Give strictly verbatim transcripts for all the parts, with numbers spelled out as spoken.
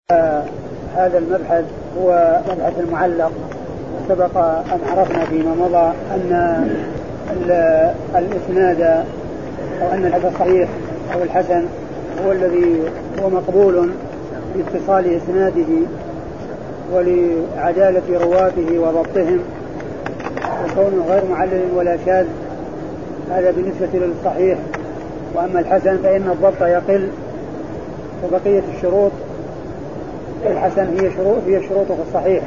هذا المبحث هو مبحث المعلق. سبق أن عرفنا فيما مضى أن الإسناد أو أن الحديث الصحيح أو الحسن هو الذي هو مقبول باتصال إسناده ولعدالة رواته وضبطهم وكونه غير معلل ولا شاذ. هذا بالنسبة للصحيح. وأما الحسن فإن الضبط يقل وبقية الشروط الحسن هي شروط هي شروطه في الصحيح.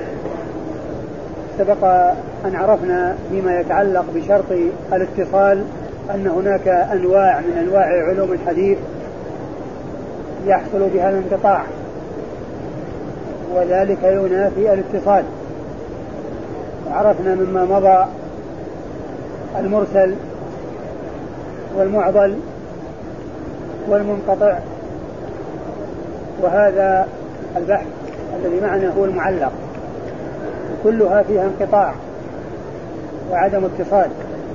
سبق أن عرفنا فيما يتعلق بشرط الاتصال أن هناك أنواع من أنواع علوم الحديث يحصل بها الانقطاع وذلك ينافي الاتصال. وعرفنا مما مضى المرسل والمعضل والمنقطع، وهذا البحث الذي معنا هو المعلق، كلها فيها انقطاع وعدم اتصال.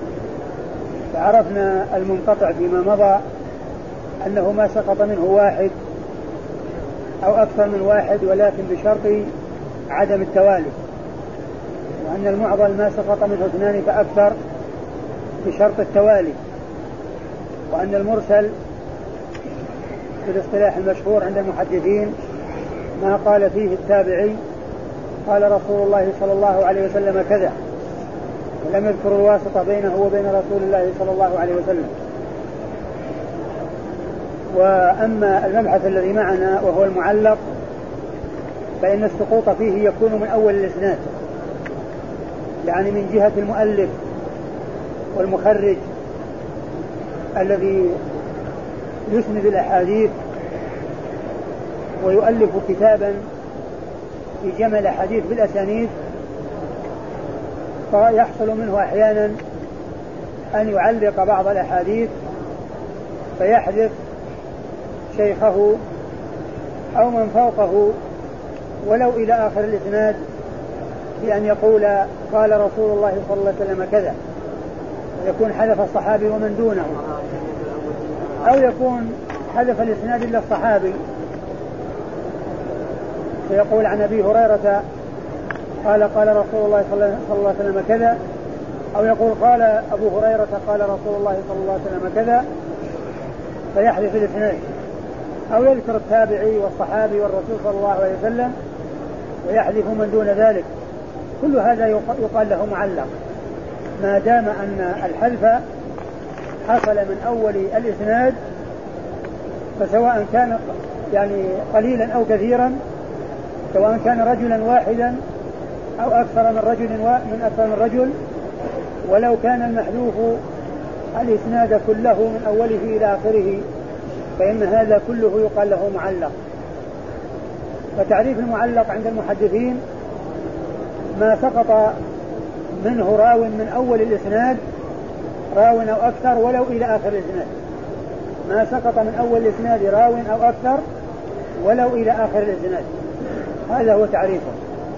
فعرفنا المنقطع فيما مضى أنه ما سقط منه واحد أو أكثر من واحد ولكن بشرط عدم التوالي، وأن المعضل ما سقط منه اثنان فأكثر بشرط التوالي، وأن المرسل في الاصطلاح المشهور عند المحدثين ما قال فيه التابعي قال رسول الله صلى الله عليه وسلم كذا، ولم يذكر الواسطة بينه وبين رسول الله صلى الله عليه وسلم. وأما المبحث الذي معنا وهو المعلق فإن السقوط فيه يكون من أول الإسناد، يعني من جهة المؤلف والمخرج الذي يسند الأحاديث ويؤلف كتابا في جمع الأحاديث بالأسانيد، فيحصل منه أحيانا أن يعلق بعض الأحاديث فيحذف شيخه أو من فوقه ولو إلى آخر الإسناد بأن يقول قال رسول الله صلى الله عليه وسلم كذا، يكون حذف الصحابي ومن دونه، أو يكون حذف الإسناد إلا الصحابي فيقول عن أبي هريرة قال قال رسول الله صلى الله عليه وسلم كذا، أو يقول قال أبو هريرة قال رسول الله صلى الله عليه وسلم كذا فيحذف الإسناد، أو يذكر التابعي والصحابي والرسول صلى الله عليه وسلم ويحذف من دون ذلك. كل هذا يقال له معلق ما دام أن الحذف حصل من أول الإسناد، فسواء كان يعني قليلا أو كثيرا، سواء كان رجلا واحدا أو أكثر من رجل من أكثر من رجل، ولو كان المحذوف الإسناد كله من أوله إلى آخره، فإن هذا كله يقال له معلق. فتعريف المعلق عند المحدثين ما سقط منه راو من أول الإسناد راو أو أكثر ولو إلى آخر الإسناد، ما سقط من أول الإسناد راو أو أكثر ولو إلى آخر الإسناد، هذا هو تعريفه.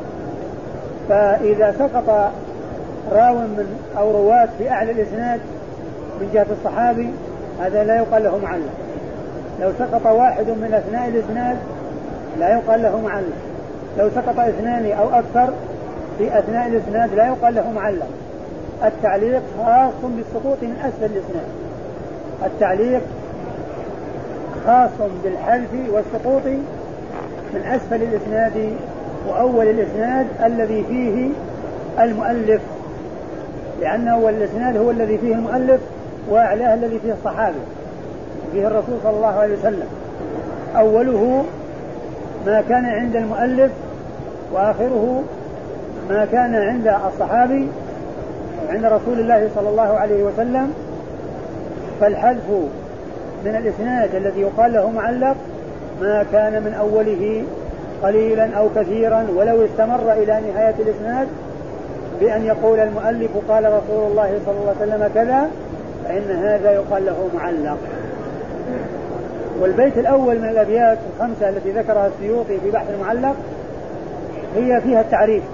فإذا سقط راو من أو رواة في أعلى الإسناد من جهة الصحابي هذا لا يقال له معلق. لو سقط واحد من أثناء الإسناد لا يقال له معلق. لو سقط اثنان أو أكثر في أثناء الإسناد لا يقال له معلق. التعليق خاص بالسقوط من أسفل الإسناد، التعليق خاص بالحذف والسقوط من أسفل الإسناد وأول الإسناد الذي فيه المؤلف، لأن أول الإسناد هو الذي فيه المؤلف وأعلاه الذي فيه الصحابي فيه الرسول صلى الله عليه وسلم. أوله ما كان عند المؤلف وآخره ما كان عند الصحابي عند رسول الله صلى الله عليه وسلم. فالحذف من الإسناد الذي يقال له معلق ما كان من أوله قليلا أو كثيرا ولو استمر إلى نهاية الإسناد بأن يقول المؤلف قال رسول الله صلى الله عليه وسلم كذا، فإن هذا يقال له معلق. والبيت الأول من الأبيات الخمسة التي ذكرها السيوطي في بحث المعلق هي فيها التعريف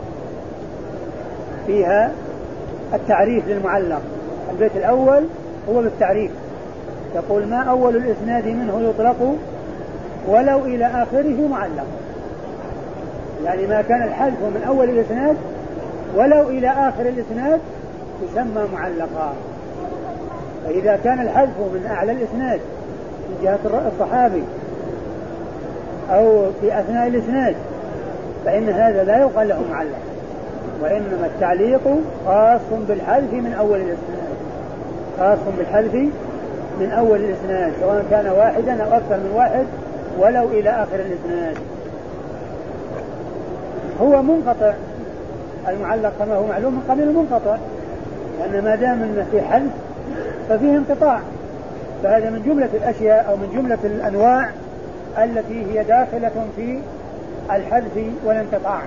فيها التعريف للمعلق. البيت الأول هو بالتعريف، يقول ما أول الإسناد منه يطلق ولو إلى آخره معلق، يعني ما كان الحذف من أول الإسناد ولو إلى آخر الإسناد يسمى معلقا. فإذا كان الحذف من أعلى الإسناد من جهة الصحابي أو في أثناء الإسناد فإن هذا لا يقال له معلق، وإنما التعليق خاص بالحذف من أول الإسناد، خاص بالحذف من أول الإسناد سواء كان واحدا أو أكثر من واحد ولو إلى آخر الإسناد. هو منقطع المعلق كما هو معلوم من قبل المنقطع، لأن ما دام أنه في حذف ففيه انقطاع، فهذا من جملة الأشياء أو من جملة الأنواع التي هي داخلة في الحذف والانقطاع.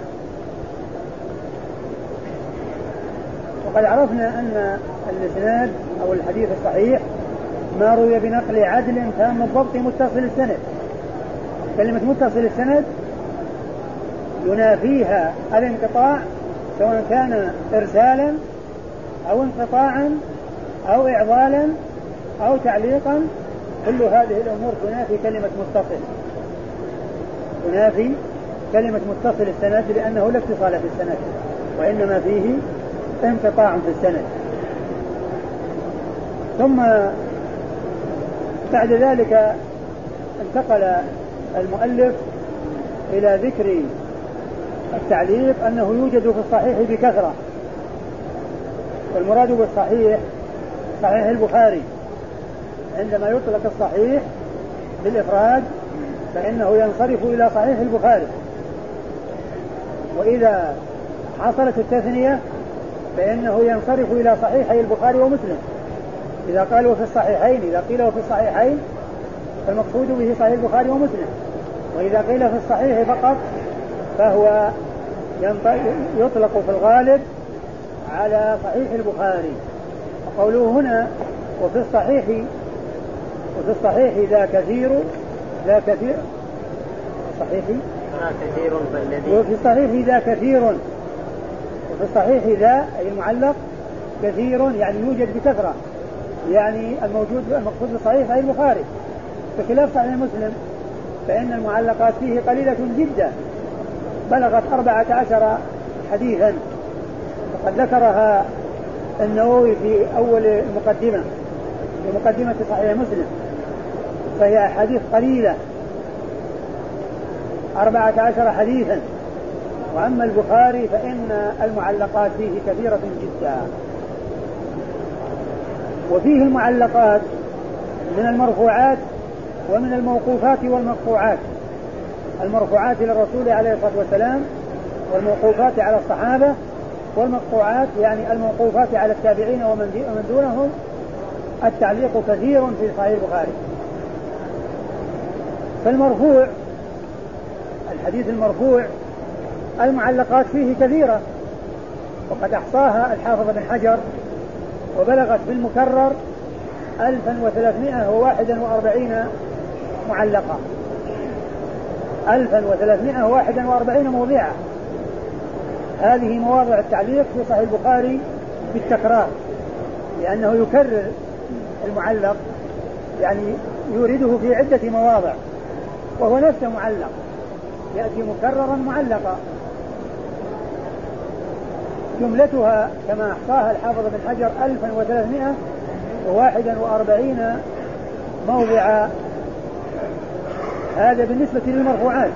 وقد عرفنا أن الإسناد أو الحديث الصحيح ما روي بنقل عدل تام الضبط متصل السند. كلمة متصل السند ينافيها الانقطاع سواء كان إرسالا أو انقطاعا أو إعضالا أو تعليقا، كل هذه الأمور تنافي كلمة متصل، تنافي كلمة متصل السند، لأنه لا اتصال في السند وإنما فيه انقطاع في السند. ثم بعد ذلك انتقل المؤلف إلى ذكر التعليق أنه يوجد في الصحيح بكثرة، والمراد بالصحيح صحيح البخاري. عندما يطلق الصحيح بالإفراد فإنه ينصرف إلى صحيح البخاري، وإذا حصلت التثنية فإنه ينصرف إلى صحيحي البخاري ومسلم. إذا قالوا في الصحيحين إذا قيل في الصحيحين فالمقصود به صحيح البخاري ومسلم، وإذا قيل في الصحيح فقط فهو يطلق في الغالب على صحيح البخاري. وقوله هنا وفي الصحيح وفي الصحيح ذا كثير ذا كثير صحيح كثير وفي الصحيح ذا كثير وفي الصحيح ذا أي المعلق كثير يعني يوجد بكثرة، يعني الموجود المقصود بالصحيح صحيح البخاري، بخلاف صحيح مسلم فإن المعلقات فيه قليلة جدا بلغت أربعة عشر حديثا، وقد ذكرها النووي في أول المقدمة في مقدمة صحيح مسلم، فهي حديث قليلة أربعة عشر حديثا. وأما البخاري فإن المعلقات فيه كثيرة جدا، وفيه المعلقات من المرفوعات ومن الموقوفات والمقطوعات. المرفوعات إلى الرسول عليه الصلاة والسلام، والموقوفات على الصحابة، والمقطوعات يعني الموقوفات على التابعين ومن دونهم. التعليق كثير في صحيح البخاري. فالمرفوع الحديث المرفوع المعلقات فيه كثيرة، وقد أحصاها الحافظ بن حجر وبلغت في المكرر ألفا وثلاثمائة وواحدا وأربعين معلقة، ألفا وثلاثمائة وواحدا وأربعين موضعا. هذه مواضع التعليق في صحيح البخاري بالتكرار، لأنه يكرر المعلق، يعني يورده في عدة مواضع وهو نفسه معلق، يأتي مكررا معلقا. جملتها كما أحصاها الحافظ بن حجر ألفا وثلاثمائة وواحدا وأربعين موضعا. هذا بالنسبة للمرفوعات،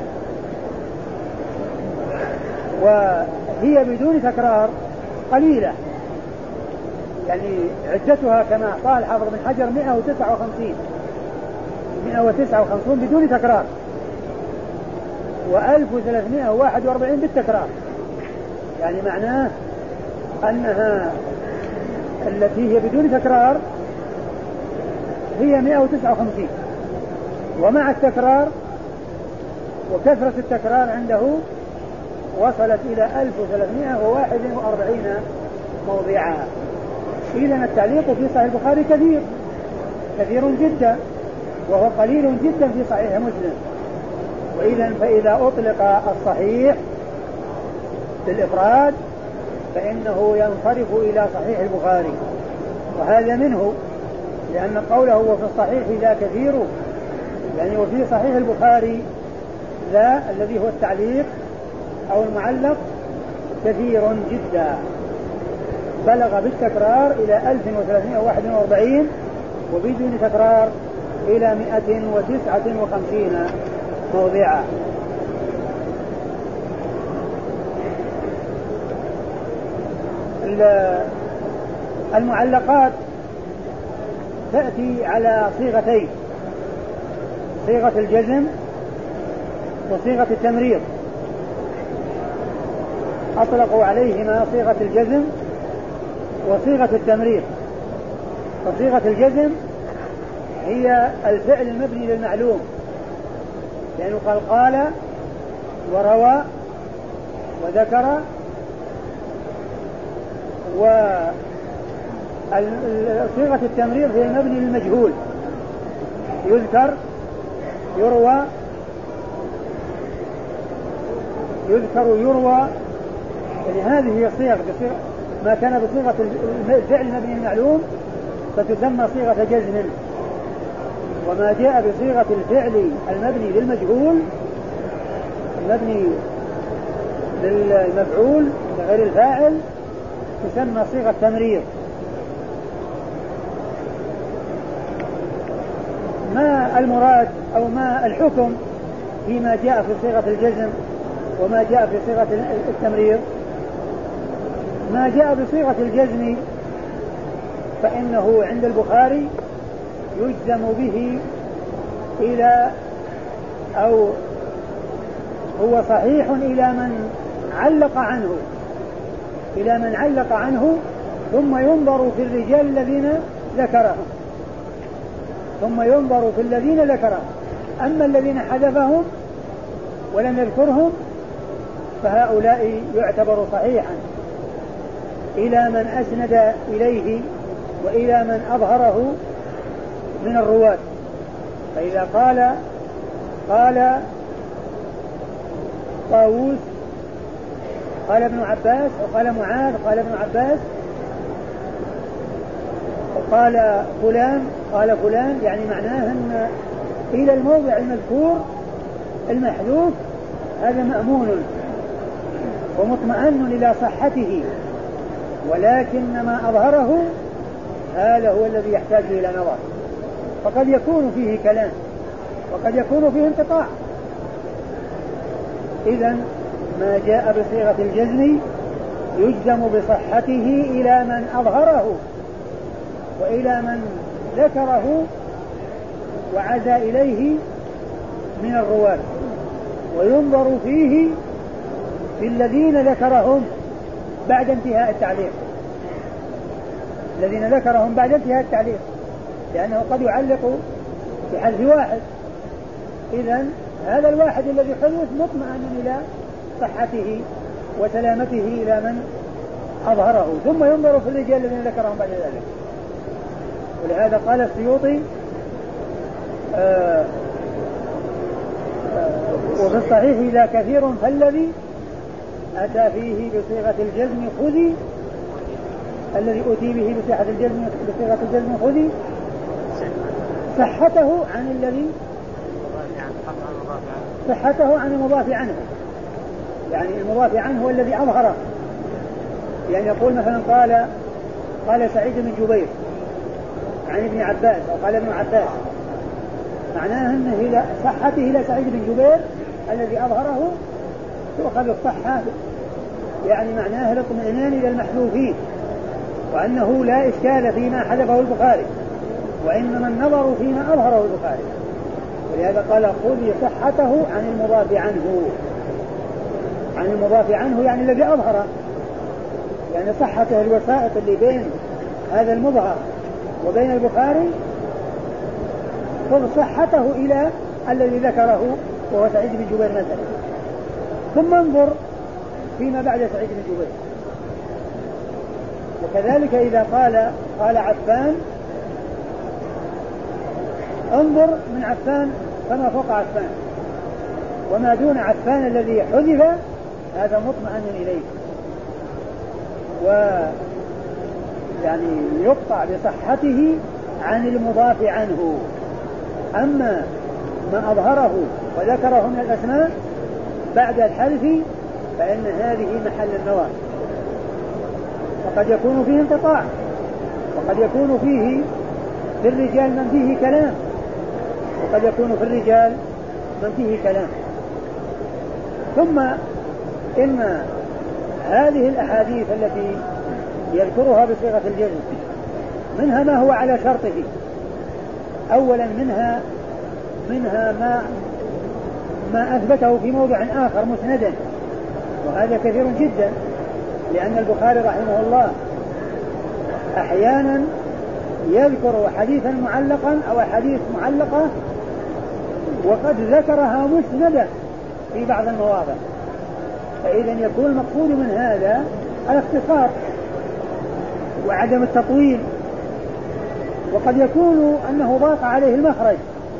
وهي بدون تكرار قليلة، يعني عدتها كما أحصاها الحافظ بن حجر مئة وتسعة وخمسين مئة وتسعة وخمسين بدون تكرار، وألف وثلاثمائة وواحد وأربعين بالتكرار. يعني معناه أنها التي هي بدون تكرار هي مئة وتسعة وخمسين، ومع التكرار وكثرة التكرار عنده وصلت إلى ألف وثلاثمائة وواحد وأربعين موضعا. إذن التعليق في صحيح البخاري كثير كثير جدا، وهو قليل جدا في صحيح مسلم. وإذن فإذا أطلق الصحيح بالإفراد فإنه ينصرف إلى صحيح البخاري، وهذا منه، لأن قوله وفي الصحيح ذا كثير يعني وفي صحيح البخاري ذا الذي هو التعليق أو المعلق كثير جدا، بلغ بالتكرار إلى ألف وثلاثمائة وواحد وأربعين، وبدون تكرار إلى مئة وتسعة وخمسين موضعا. المعلقات تأتي على صيغتين، صيغة الجزم وصيغة التمريض. أطلقوا عليهما صيغة الجزم وصيغة التمريض. فصيغة الجزم هي الفعل المبني للمعلوم، لأنه قال قال وروى وذكر. وصيغة التمريض هي المبني للمجهول، يذكر يروى يذكر يروى، يعني هذه هي الصيغ. ما كان بصيغة الفعل المبني للمعلوم فتسمى صيغة جزم، وما جاء بصيغة الفعل المبني للمجهول المبني للمفعول لغير الفاعل تسمى صيغة تمريض. ما المراد أو ما الحكم فيما جاء في صيغة الجزم وما جاء في صيغة التمريض؟ ما جاء بصيغة الجزم فإنه عند البخاري يجزم به إلى أو هو صحيح إلى من علق عنه إلى من علق عنه ثم ينظر في الرجال الذين ذكرهم ثم ينظر في الذين ذكرهم أما الذين حذفهم ولم يذكرهم فهؤلاء يعتبر صحيحا إلى من أسند إليه وإلى من أظهره من الرواة. فإذا قال قال طاووس قال ابن عباس وقال معاذ قال ابن عباس وقال فلان قال فلان، يعني معناه أن إلى الموضع المذكور المحذوف هذا مأمون ومطمئن إلى صحته، ولكن ما أظهره هذا هو الذي يحتاج إلى نظر، فقد يكون فيه كلام وقد يكون فيه انقطاع. إذن ما جاء بصيغة الجزم يجزم بصحته إلى من أظهره وإلى من ذكره وعزى إليه من الرواة، وينظر فيه في الذين ذكرهم بعد انتهاء التعليق الذين ذكرهم بعد انتهاء التعليق لأنه قد يعلق بحذف واحد. إذن هذا الواحد الذي حذف مطمئن إلى صحته وسلامته إلى من أظهره، ثم ينظر في الرجال الذين ذكرهم بعد ذلك. ولهذا قال السيوطي آه آه وفي الصحيح إذا كثير فالذي أتى فيه بصيغة الجزم خذي الذي أتي به بصيغة الجزم بصيغة الجزم خذي صحته عن الذي صحته عن المضاف عنه، يعني المضاف عنه هو الذي أظهره. يعني يقول مثلا قال قال سعيد بن جبير عن ابن عباس أو قال ابن عباس، معناه أنه إلى صحته إلى سعيد بن جبير الذي أظهره تؤخذ الصحة، يعني معناه الاطمئنان إلى المحذوفين وأنه لا إشكال فيما حذفه البخاري، وإنما النظر فيما أظهره البخاري. ولهذا قال خذ صحته عن المضاف عنه عن المضاف عنه يعني الذي أظهره، يعني صحته الوسائط اللي بين هذا المظهر وبين البخاري خذ صحته إلى الذي ذكره وهو سعيد بن جبير مثلا، ثم انظر فيما بعد سعيد بن جبير. وكذلك إذا قال قال عفان انظر من عفان فما فوق عفان، وما دون عفان الذي حذف هذا مطمئن إليه، ويعني يقطع بصحته عن المضاف عنه. أما ما أظهره وذكره من الأسماء بعد الحذف فإن هذه محل النظر. وقد يكون فيه انقطاع، وقد يكون فيه في الرجال من فيه كلام، وقد يكون في الرجال من فيه كلام. ثم إن هذه الأحاديث التي يذكرها بصيغة الجزم منها ما هو على شرطه. أولا منها منها ما ما أثبته في موضع آخر مسندا، وهذا كثير جدا، لأن البخاري رحمه الله أحيانا يذكر حديثا معلقا أو حديث معلقة وقد ذكرها مسندا في بعض المواضع، فإذا يكون المقصود من هذا الاختصار وعدم التطويل. وقد يكون أنه ضاق عليه المخرج،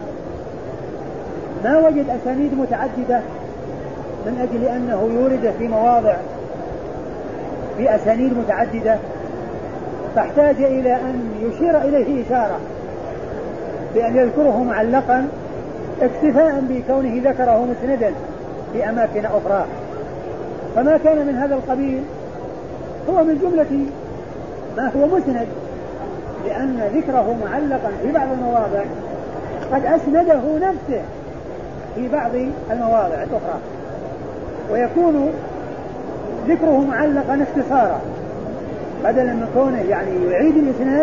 ما وجد أسانيد متعددة من أجل أنه يورد في مواضع في أسانيد متعددة، فاحتاج إلى أن يشير إليه إشارة بأن يذكره معلقا اكتفاء بكونه ذكره مسندا في أماكن أخرى. فما كان من هذا القبيل هو من جملة ما هو مسند، لأن ذكره معلقا في بعض المواضع قد أسنده نفسه في بعض المواضع الأخرى، ويكون ذكره معلقا اختصارا بدلا من كونه يعني يعيد الإسناد،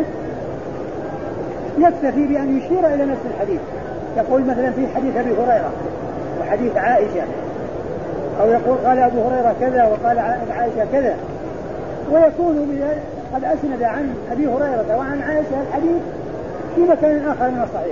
يكتفي بأن يشير إلى نفس الحديث، يقول مثلا في حديث أبي هريرة وحديث عائشة، أو يقول قال أبو هريرة كذا وقال عائشة كذا، ويكون قد أسند عن أبي هريرة وعن عائشة الحديث في مكان آخر من الصحيح.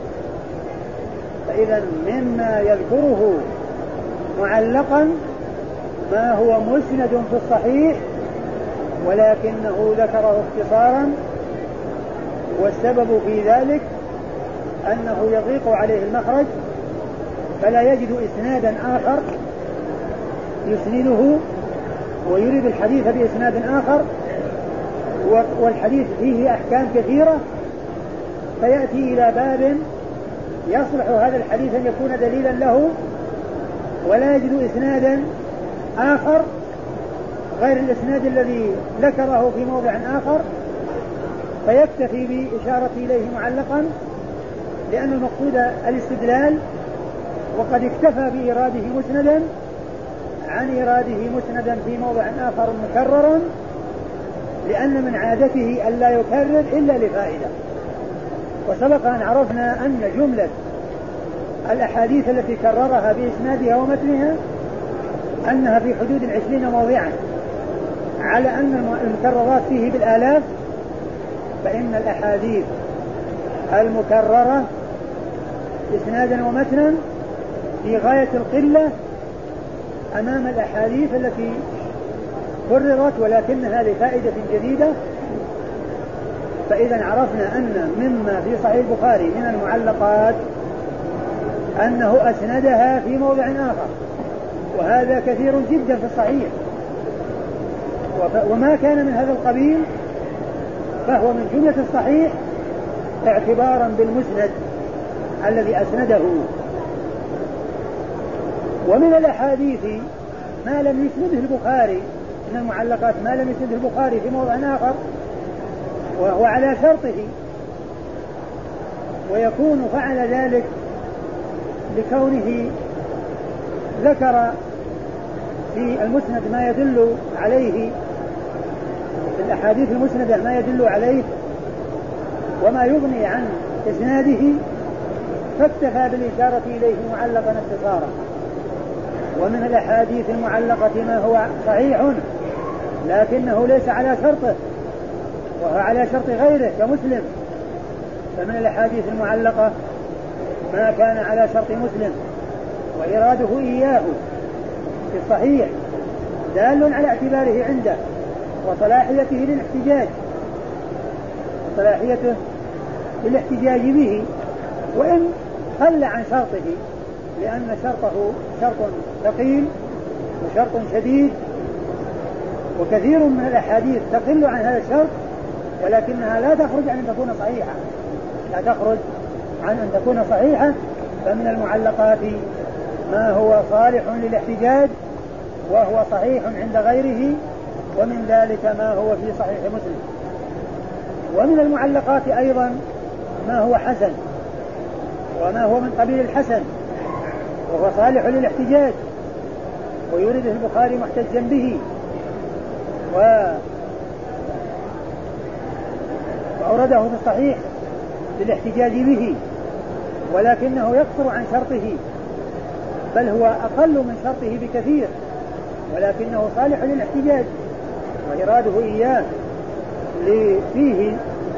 فإذا مما يذكره معلقا ما هو مسند في الصحيح ولكنه ذكره اختصارا، والسبب في ذلك أنه يضيق عليه المخرج فلا يجد إسنادا آخر يسنده ويريد الحديث بإسناد آخر، والحديث فيه أحكام كثيرة، فيأتي إلى باب يصلح هذا الحديث أن يكون دليلا له ولا يجد إسنادا آخر غير الإسناد الذي ذكره في موضع آخر، فيكتفي بإشارة إليه معلقا لأن المقصود الاستدلال، وقد اكتفى بإراده مسندا عن إراده مسندا في موضع آخر مكررا، لأن من عادته ألا يكرر إلا لفائدة. وسبق أن عرفنا أن جملة الأحاديث التي كررها بإسنادها ومتنها أنها في حدود العشرين موضعا، على أن المكررات فيه بالآلاف، فإن الأحاديث المكررة إسنادا ومتنا في غاية القلة أمام الأحاديث التي كررت ولكنها لفائدة جديدة. فإذا عرفنا أن مما في صحيح البخاري من المعلقات أنه أسندها في موضع آخر، وهذا كثير جدا في الصحيح. وما كان من هذا القبيل فهو من جملة الصحيح اعتبارا بالمسند الذي أسنده. ومن الأحاديث ما لم يسنده البخاري من المعلقات ما لم يسنده البخاري في موضع آخر وهو على شرطه، ويكون فعل ذلك لكونه ذكر في المسند ما يدل عليه، في الأحاديث المسندة ما يدل عليه وما يغني عن إسناده، فاكتفى بالإشارة إليه معلقا اختصارا. ومن الأحاديث المعلقة ما هو صحيح لكنه ليس على شرطه وهو على شرط غيره كمسلم، فمن الأحاديث المعلقة ما كان على شرط مسلم وإراده إياه في الصحيح دال على اعتباره عنده وصلاحيته للاحتجاج صلاحيته للاحتجاج به، وإن قل عن شرطه، لأن شرطه شرط ثقيل وشرط شديد، وكثير من الأحاديث تقل عن هذا الشرط ولكنها لا تخرج عن أن تكون صحيحة لا تخرج عن أن تكون صحيحة فمن المعلقات ما هو صالح للاحتجاج وهو صحيح عند غيره، ومن ذلك ما هو في صحيح مسلم. ومن المعلقات أيضا ما هو حسن وما هو من قبيل الحسن وهو صالح للاحتجاج ويريده البخاري محتجا به وأورده في الصحيح للاحتجاج به، ولكنه يقصر عن شرطه، بل هو أقل من شرطه بكثير، ولكنه صالح للاحتجاج وإراده إياه فيه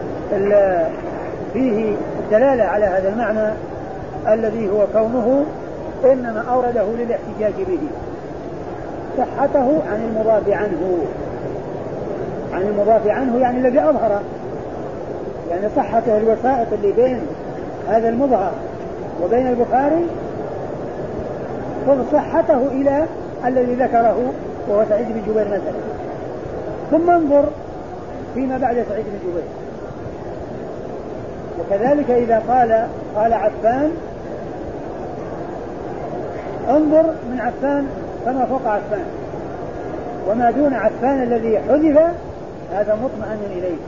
فيه الدلالة على هذا المعنى الذي هو كونه إنما أورده للاحتجاج به. صحته عن المضاف عنه، عن المضاف عنه يعني الذي أظهر، يعني صحته الوسائط اللي بين هذا المظهر وبين البخاري خذ صحته إلى الذي ذكره وهو سعيد بن جبير مثلا، ثم انظر فيما بعد سعيد بن جبير. وكذلك إذا قال قال عفان انظر من عفان فما فوق عفان، وما دون عفان الذي حذف هذا مطمئن إليه،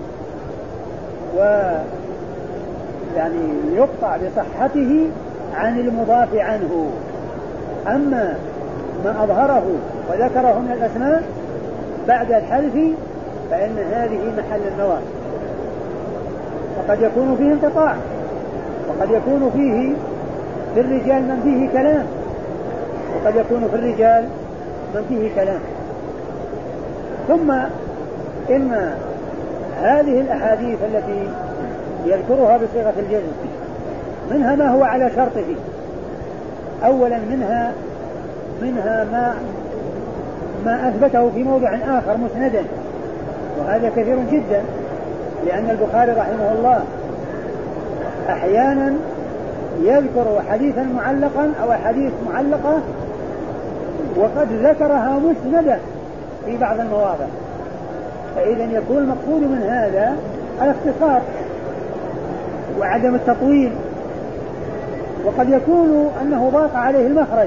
ويعني يقطع بصحته عن المضاف عنه. أما ما أظهره وذكره من الأسماء بعد الحذف فإن هذه محل النظر، وقد يكون فيه انقطاع، وقد يكون فيه في الرجال من فيه كلام، وقد يكون في الرجال من فيه كلام. ثم إن هذه الأحاديث التي يذكرها بصيغة الجزم منها ما هو على شرطه. أولا منها منها ما ما أثبته في موضع آخر مسندا، وهذا كثير جدا، لأن البخاري رحمه الله أحيانا يذكر حديثا معلقا أو حديث معلقة وقد ذكرها مسندا في بعض المواضع، فإذا يكون المقصود من هذا الاختصار وعدم التطويل. وقد يكون أنه ضاق عليه المخرج،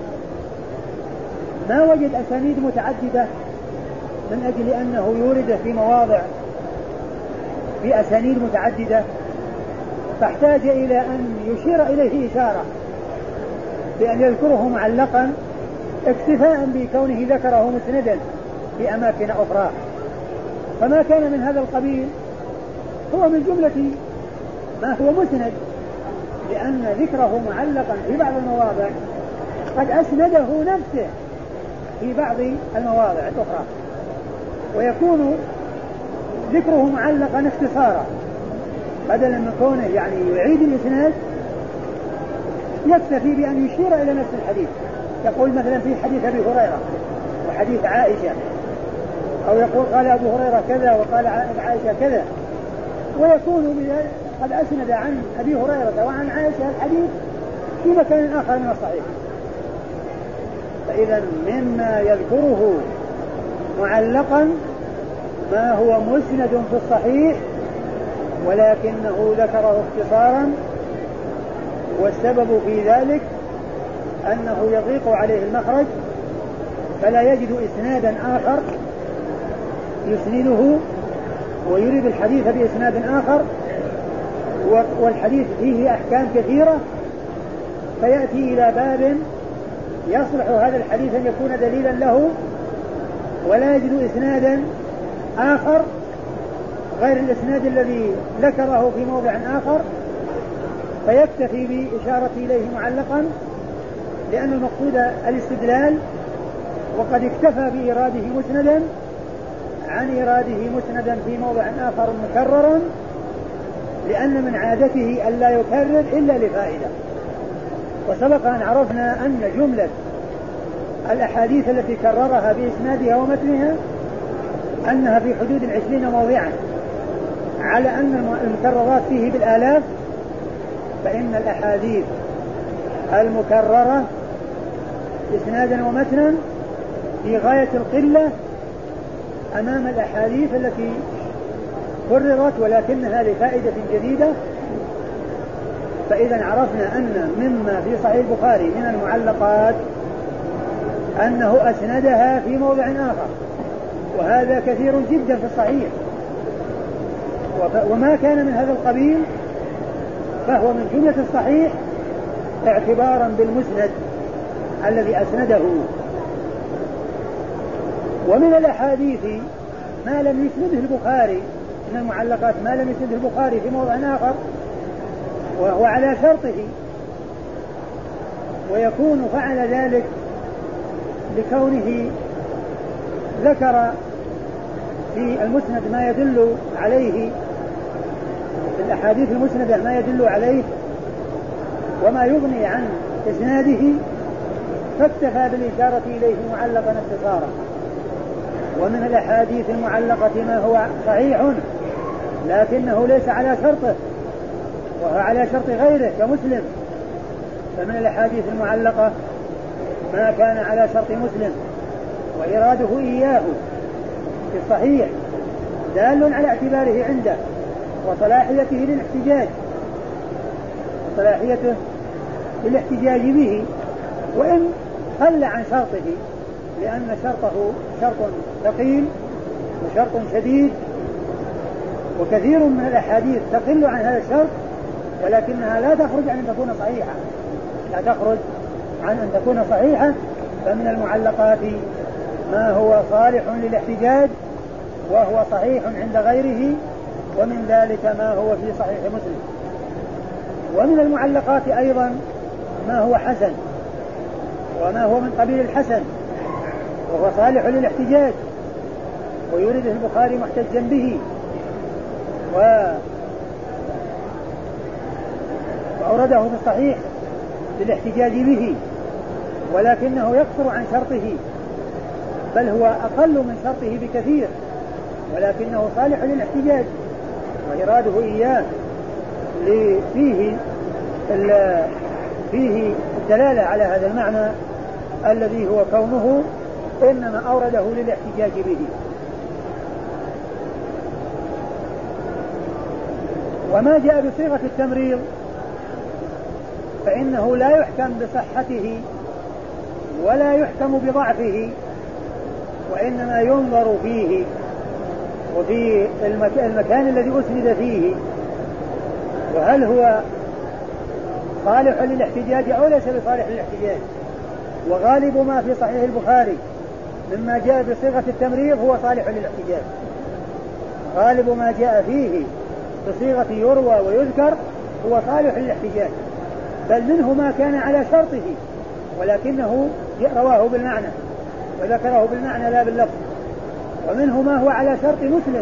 ما وجد أسانيد متعددة من أجل أنه يورد في مواضع في أسانيد متعددة، فاحتاج إلى أن يشير إليه إشارة بأن يذكره معلقا اكتفاء بكونه ذكره مسندا في أماكن أخرى. فما كان من هذا القبيل هو من جملة ما هو مسند، لأن ذكره معلقا في بعض المواضع قد أسنده نفسه في بعض المواضع الأخرى، ويكون ذكره معلقا اختصارا بدلا من كونه يعني يعيد الإسناد، يكتفي بأن يشير إلى نفس الحديث، يقول مثلا في حديث أبي هريرة وحديث عائشة، أو يقول قال أبو هريرة كذا وقال عائشة كذا، ويكون قد أسند عن أبي هريرة وعن عائشة الحديث في مكان آخر من الصحيح. فإذا مما يذكره معلقا ما هو مسند في الصحيح ولكنه ذكره اختصارا، والسبب في ذلك أنه يضيق عليه المخرج فلا يجد إسنادا آخر يسنده ويريد الحديث بإسناد آخر، والحديث فيه أحكام كثيرة، فيأتي إلى باب يصلح هذا الحديث أن يكون دليلا له ولا يجد إسنادا آخر غير الإسناد الذي ذكره في موضع آخر، فيكتفي بإشارة إليه معلقا، لأن المقصود الاستدلال، وقد اكتفى بإراده مسندا عن إراده مسندا في موضع آخر مكررا، لأن من عادته ألا يكرر إلا لفائدة. وسبق أن عرفنا أن جملة الأحاديث التي كررها بإسنادها ومتنها أنها في حدود العشرين موضعا، على أن المكررات فيه بالآلاف، فإن الأحاديث المكررة إسنادا ومتنا في غاية القلة أمام الأحاديث التي كررت ولكنها لفائدة جديدة فإذا عرفنا أن مما في صحيح البخاري من المعلقات أنه أسندها في موضع آخر، وهذا كثير جدا في الصحيح. وما كان من هذا القبيل فهو من جملة الصحيح اعتبارا بالمسند الذي أسنده. ومن الأحاديث ما لم يسنده البخاري، من المعلقات ما لم يسنده البخاري في موضع آخر وهو على شرطه، ويكون فعل ذلك لكونه ذكر في المسند ما يدل عليه، في الأحاديث المسندة ما يدل عليه وما يغني عن إسناده، فاكتفى بالإشارة إليه معلقا اختصارا. ومن الأحاديث المعلقة ما هو صحيح لكنه ليس على شرطه وهو على شرط غيره كمسلم. فمن الأحاديث المعلقة ما كان على شرط مسلم وإراده إياه في الصحيح دال على اعتباره عنده وصلاحيته للاحتجاج وصلاحيته للاحتجاج به، وإن قل عن شرطه، لأن شرطه شرط ثقيل وشرط شديد، وكثير من الأحاديث تقل عن هذا الشرط ولكنها لا تخرج عن أن تكون صحيحة لا تخرج عن أن تكون صحيحة. فمن المعلقات ما هو صالح للاحتجاج وهو صحيح عند غيره، ومن ذلك ما هو في صحيح مسلم. ومن المعلقات أيضا ما هو حسن وما هو من قبيل الحسن وهو صالح للاحتجاج ويريده البخاري محتجا به وأورده في الصحيح للاحتجاج به، ولكنه يكثر عن شرطه، بل هو أقل من شرطه بكثير، ولكنه صالح للاحتجاج وإراده إياه فيه فيه الدلالة على هذا المعنى الذي هو كونه إنما أورده للاحتجاج به. وما جاء بصيغة التمريض فإنه لا يحكم بصحته ولا يحكم بضعفه، وإنما ينظر فيه وفي المكان الذي أسند فيه، وهل هو صالح للاحتجاج أو ليس بصالح للاحتجاج. وغالب ما في صحيح البخاري مما جاء بصيغة التمريض هو صالح للاحتجاج، غالب ما جاء فيه بصيغة يروى ويذكر هو صالح للاحتجاج، بل منه ما كان على شرطه ولكنه رواه بالمعنى وذكره بالمعنى لا باللفظ، ومنه ما هو على شرط مسلم،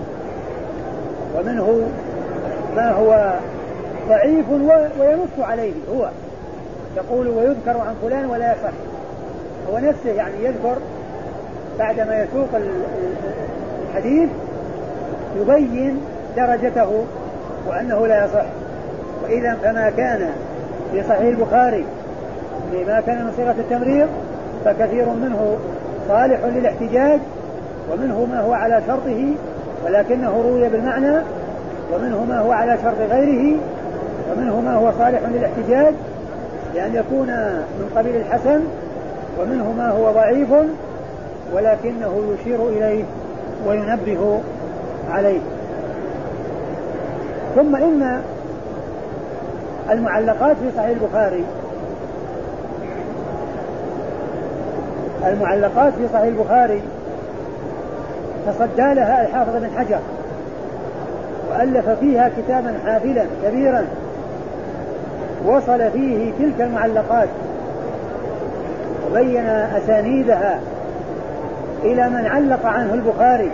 ومنه ما هو ضعيف وينص عليه، هو يقول ويذكر عن فلان ولا يصح، هو نفسه يعني يذكر بعدما يسوق الحديث يبين درجته وأنه لا يصح. وإذا فما كان في صحيح البخاري لما كان من صيغة التمريض فكثير منه صالح للاحتجاج، ومنه ما هو على شرطه ولكنه روي بالمعنى، ومنه ما هو على شرط غيره، ومنه ما هو صالح للاحتجاج لأن يكون من قبيل الحسن، ومنه ما هو ضعيف ولكنه يشير إليه وينبه عليه. ثم إن المعلقات في صحيح البخاري المعلقات في صحيح البخاري تصدى لها الحافظ بن حجر وألف فيها كتابا حافلا كبيرا وصل فيه تلك المعلقات وبين أسانيدها إلى من علق عنه البخاري،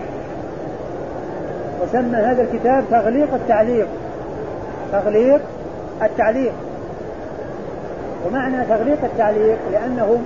وسمى هذا الكتاب تغليق التعليق تغليق التعليق ومعنى تغليق التعليق لأنه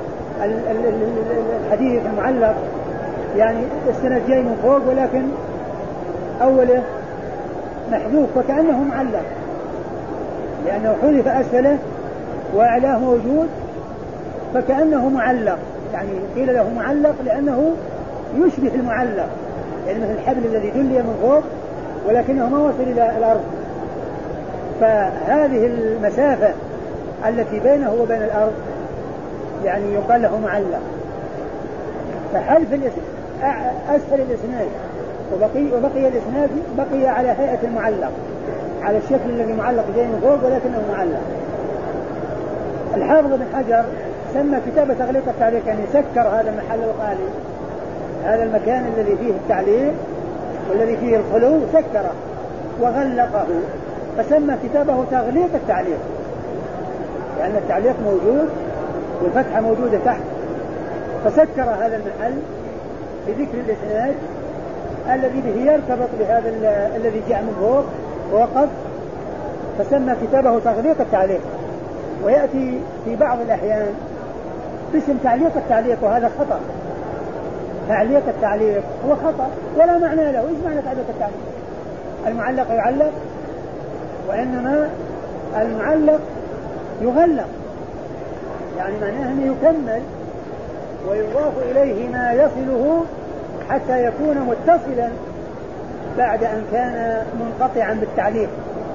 الحديث المعلق يعني السند جاي من فوق ولكن أوله محذوف فكأنه معلق، لأنه حذف أسفله وأعلاه موجود فكأنه معلق، يعني قيل له معلق لأنه يشبه المعلق، يعني مثل الحبل الذي دلي من فوق ولكنه ما وصل إلى الأرض، فهذه المسافة التي بينه وبين الأرض يعني يقال له معلق. فحلف أسفل الإسناد وبقي, وبقي الإسناد بقي على هيئة المعلق، على الشكل الذي معلق جاي من فوق ولكنه معلق. الحافظ بن حجر سمى كتاب تغليق التعليق، يعني سكر هذا المحل الخالي، هذا المكان الذي فيه التعليق والذي فيه الخلو سكره وغلقه، فسمى كتابه تغليق التعليق، لأن يعني التعليق موجود والفتحة موجودة تحت، فسكر هذا المحل بذكر الإسناد الذي به يرتبط بهذا الذي جاء من فوق ووقف، فسمى كتابه تغليق التعليق. ويأتي في بعض الأحيان باسم تعليق التعليق، وهذا خطأ. تعليق التعليق هو خطأ ولا معنى له. إيش معنى تعليق التعليق؟ المعلق يعلق، وإنما المعلق يغلق، يعني معناه أنه يكمل ويضاف إليه ما يصله حتى يكون متصلا بعد أن كان منقطعا بالتعليق.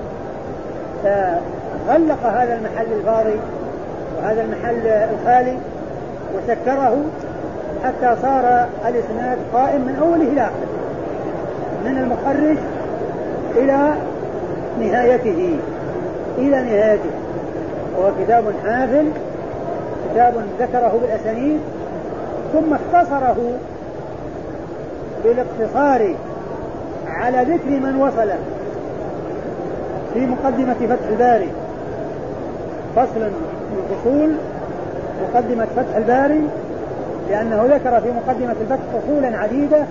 فغلق هذا المحل الفاضي وهذا المحل الخالي وسكره حتى صار الإسناد قائم من أوله إلى آخره، من المخرج إلى نهايته إلى نهايته. وهو كتاب حافل، كتاب ذكره بالأسانيد ثم اختصره بالاقتصار على ذكر من وصله في مقدمة فتح الباري. فصل من فصول مقدمة فتح الباري، لأنه ذكر في مقدمة الفتح فصولا عديدة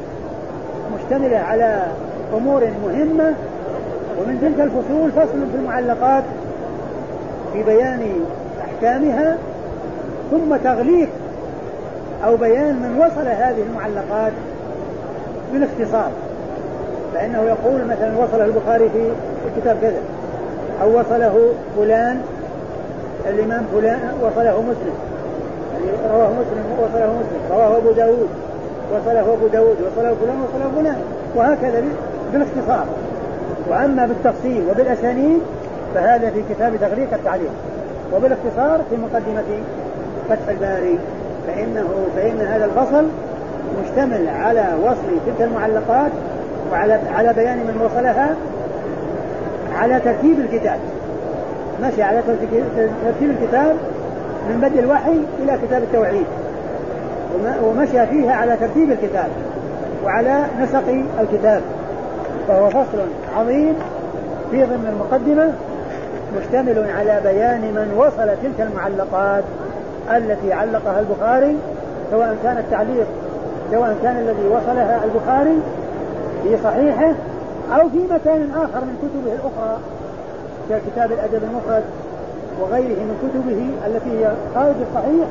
مشتملة على أمور مهمة، ومن تلك الفصول فصل في المعلقات في بيان أحكامها، ثم تغليق أو بيان من وصل هذه المعلقات بالاختصار. فإنه يقول مثلا وصله البخاري في كتاب كذا، أو وصله فلان الإمام فلان وصله مسلم، يعني رواه مسلم وصله مسلم، رواه أبو داود وصله أبو داود، وصله فلان وصله فلان، وهكذا بالاختصار. وأما بالتفصيل وبالأسانيد فهذا في كتاب تغليق التعليق، وبالاختصار في مقدمة فتح الباري. فإنه فإن هذا الفصل مشتمل على وصل تلك المعلقات وعلى على بيان من وصلها على ترتيب الكتاب، ماشي على ترتيب الكتاب من بدء الوحي إلى كتاب التوحيد، ومشى فيها على ترتيب الكتاب وعلى نسق الكتاب. فهو فصل عظيم في ضمن المقدمة مشتمل على بيان من وصل تلك المعلقات التي علقها البخاري، سواء كان التعليق سواء كان الذي وصلها البخاري في صحيحه أو في مكان آخر من كتبه الأخرى ككتاب الأدب المفرد وغيره من كتبه التي هي خارج الصحيح،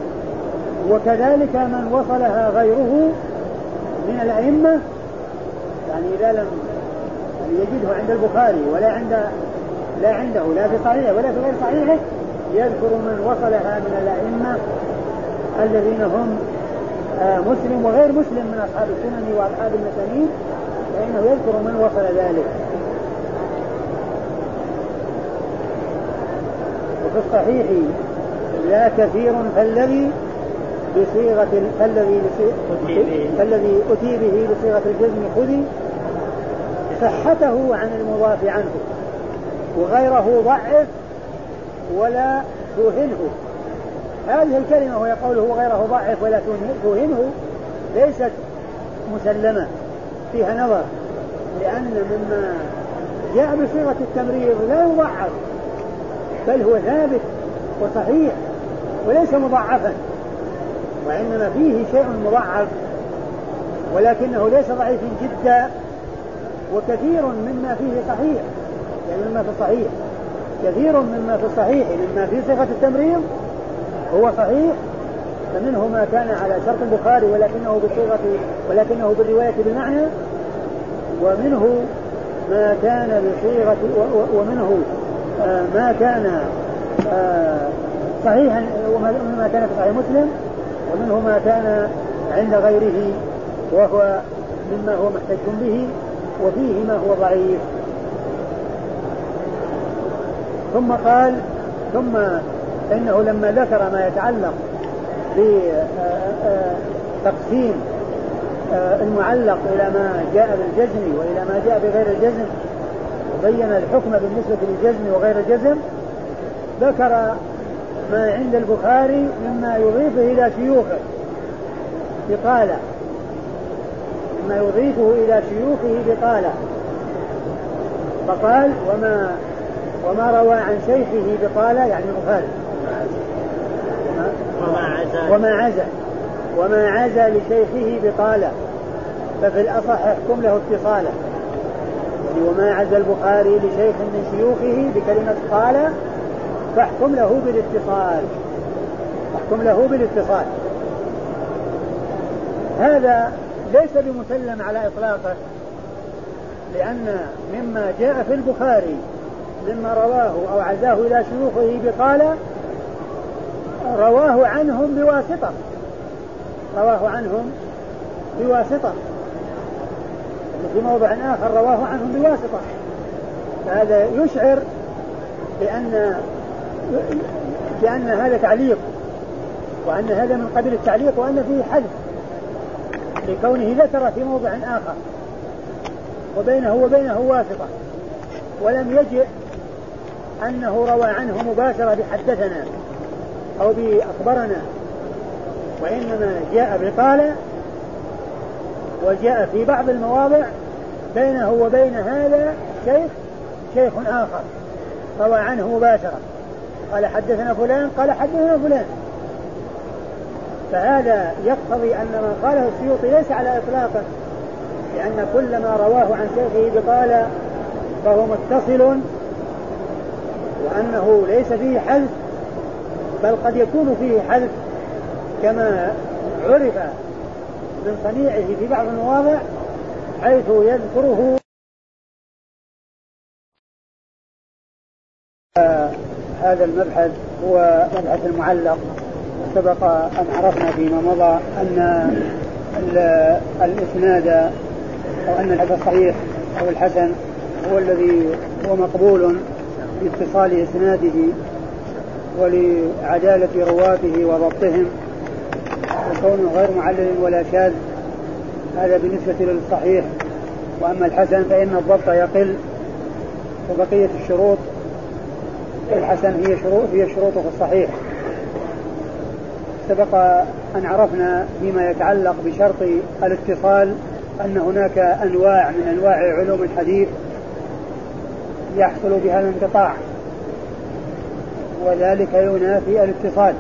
وكذلك من وصلها غيره من الأئمة. يعني إذا لم يجده عند البخاري ولا عند لا عنده لا في صحيحه ولا في غير صحيحه، يذكر من وصلها من الأئمة الذين هم مسلم وغير مسلم من أصحاب السنن وأصحاب المسانيد، فإنه يذكر من وصل ذلك. وفي الصحيح لا كثير فالذي بصيغة فالذي فالذي أتي به بصيغة الجزم خذي صحته عن المضاف عنه، وغيره ضعف ولا توهنه. هذه الكلمة وهي قوله وغيره ضعف ولا توهنه ليست مسلمة، فيها نظر، لأن مما جاء بصيغة التمريض لا يضعف، بل هو ثابت وصحيح وليس مضعفا، وإنما فيه شيء مضعف ولكنه ليس ضعيف جدا. وكثير مما فيه صحيح، يعني مما في الصحيح كثير مما في الصحيح مما في صيغة التمريض هو صحيح، فمنه ما كان على شرط البخاري ولكنه بصيغة ولكنه بالرواية بالمعنى، ومنه ما كان بصيغة ومنه ما كان صحيحا ومنه ما كان في صحيح مسلم، ومنه ما كان عند غيره وهو مما هو محتج به، وفيه ما هو ضعيف. ثم قال ثم إنه لما ذكر ما يتعلق بتقسيم المعلق إلى ما جاء بالجزم وإلى ما جاء بغير الجزم وبين الحكم بالنسبة للجزم وغير الجزم ذكر ما عند البخاري مما يضيفه إلى شيوخه بقالة مما يضيفه إلى شيوخه بقالة فقال وما وما روى عن شيخه بقالة يعني البخاري وما عزى وما عزى لشيخه بقالة ففي الأصح يحكم له اتصالا وما عزى البخاري لشيخ من شيوخه بكلمة قالة فاحكم له بالاتصال فاحكم له بالاتصال. هذا ليس بمسلم على إطلاقه لأن مما جاء في البخاري مما رواه أو عزاه إلى شيوخه بقالة رواه عنهم بواسطة رواه عنهم بواسطة في موضع آخر رواه عنهم بواسطة. فهذا يشعر بأن بأن هذا تعليق وأن هذا من قبيل التعليق وأن فيه حذف لكونه ذكر في موضع آخر وبينه وبينه واسطة ولم يجئ أنه روى عنه مباشرة بحدثنا أو بأخبرنا وإنما جاء بقالة وجاء في بعض المواضع بينه وبين هذا شيخ شيخ آخر روى عنه مباشرة قال حدثنا فلان قال حدثنا فلان. فهذا يقتضي أن ما قاله السيوطي ليس على إطلاقه لأن كل ما رواه عن شيخه بقالة فهو متصل وأنه ليس فيه حذف بل قد يكون فيه حذف كما عرف من صنيعه في بعض المواضع حيث يذكره. هذا المبحث هو مبحث المعلق سبق أن عرفنا فيما مضى أن الإسناد أو أن الحديث الصحيح أو الحسن هو الذي هو مقبول باتصال إسناده ولعدالة رواته وضبطهم وكونه غير معلل ولا شاذ هذا بالنسبة للصحيح. وأما الحسن فإن الضبط يقل وبقية الشروط الحسن هي شروط هي شروط في الصحيح. سبق أن عرفنا فيما يتعلق بشرط الاتصال أن هناك أنواع من أنواع علوم الحديث يحصل بها الانقطاع وذلك ينافي الاتصال.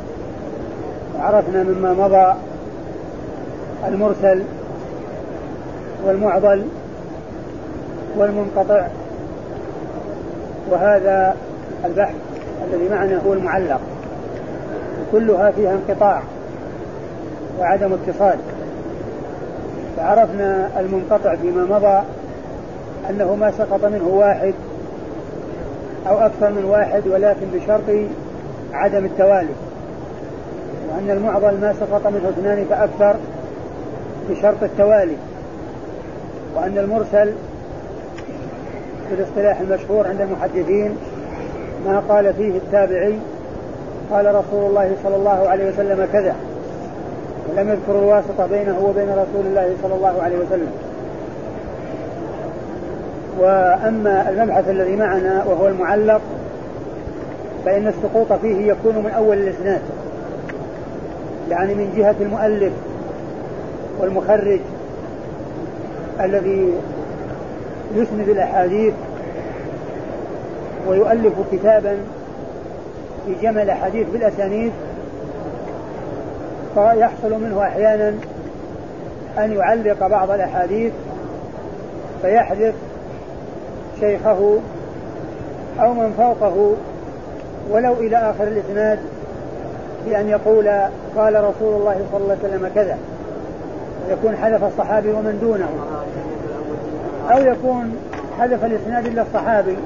عرفنا مما مضى المرسل والمعضل والمنقطع وهذا البحث الذي معنا هو المعلق كلها فيها انقطاع وعدم اتصال. فعرفنا المنقطع فيما مضى أنه ما سقط منه واحد أو أكثر من واحد ولكن بشرط عدم التوالي وأن المعضل ما سقط منه اثنان فأكثر بشرط التوالي وأن المرسل في الاصطلاح المشهور عند المحدثين ما قال فيه التابعي قال رسول الله صلى الله عليه وسلم كذا ولم يذكر الواسطة بينه وبين رسول الله صلى الله عليه وسلم. وأما المبحث الذي معنا وهو المعلق فإن السقوط فيه يكون من أول الإسناد يعني من جهة المؤلف والمخرج الذي يسند الأحاديث ويؤلف كتابا في جمع الأحاديث بالأسانيد فيحصل منه أحيانا أن يعلق بعض الأحاديث فيحذف شيخه أو من فوقه ولو إلى آخر الإسناد بأن يقول قال رسول الله صلى الله عليه وسلم كذا ويكون حذف الصحابي ومن دونه أو يكون حذف الإسناد إلا الصحابي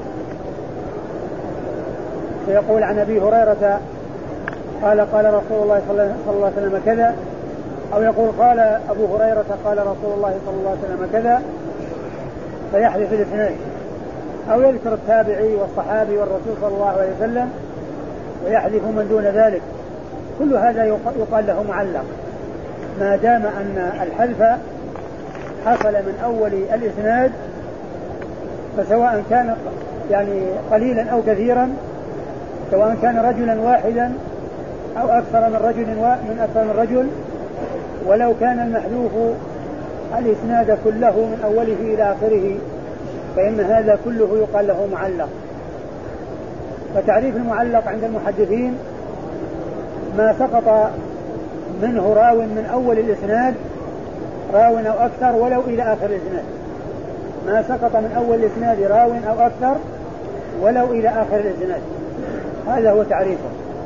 فيقول عن أبي هريرة قال قال رسول الله صلى الله عليه وسلم كذا أو يقول قال أبو هريرة قال رسول الله صلى الله عليه وسلم كذا فيحذف الإسناد أو يذكر التابعي والصحابي والرسول صلى الله عليه وسلم ويحذف من دون ذلك، كل هذا يقال له معلق ما دام أن الحذف حصل من أول الإسناد، فسواء كان يعني قليلا أو كثيرا، سواء كان رجلا واحدا أو أكثر من رجل من أكثر من رجل، ولو كان المحذوف الإسناد كله من أوله إلى آخره، فإن هذا كله يقال له معلق. فتعريف المعلق عند المحدثين ما سقط منه راو من أول الإسناد، راو أو أكثر ولو إلى آخر الإسناد، ما سقط من أول الإسناد راو أو أكثر ولو إلى آخر الإسناد، هذا هو تعريفه.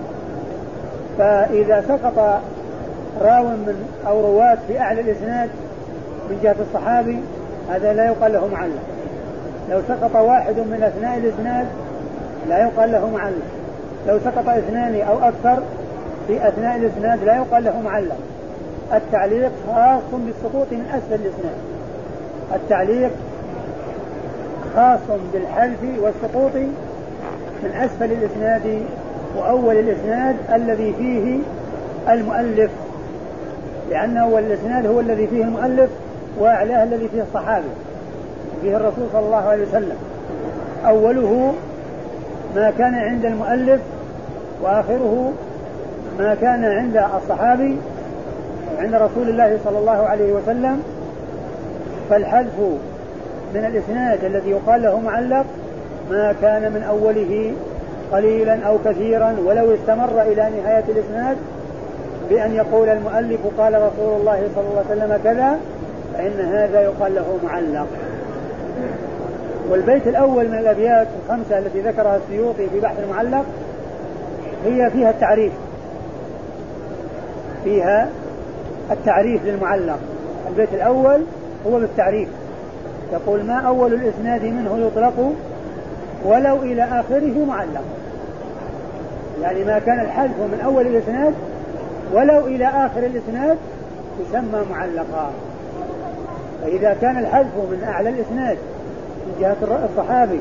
فإذا سقط راو من أو رواة في أعلى الإسناد من جهة الصحابي، هذا لا يقال له معلق. لو سقط واحد من أثناء الإسناد لا يقال له معلق. لو سقط اثنان أو أكثر في أثناء الإسناد لا يقال له معلق. التعليق خاص بالسقوط من أسفل الإسناد، التعليق خاص بالحذف والسقوط من أسفل الإسناد وأول الإسناد الذي فيه المؤلف، لأن أول الإسناد هو الذي فيه المؤلف وأعلاه الذي فيه الصحابي فيه الرسول صلى الله عليه وسلم. أوله ما كان عند المؤلف وآخره ما كان عند الصحابي وعند رسول الله صلى الله عليه وسلم. فالحذف من الإسناد الذي يقال له معلق ما كان من أوله قليلا أو كثيرا ولو استمر إلى نهاية الإسناد بأن يقول المؤلف قال رسول الله صلى الله عليه وسلم كذا، فإن هذا يقال له معلق. والبيت الأول من الأبيات الخمسة التي ذكرها السيوطي في بحث المعلق هي فيها التعريف، فيها التعريف للمعلق. البيت الأول هو بالتعريف، يقول ما أول الإسناد منه يطلق ولو إلى آخره معلق، يعني ما كان الحذف من أول الإسناد ولو إلى آخر الإسناد يسمى معلقا. فإذا كان الحذف من أعلى الإسناد من جهة الصحابي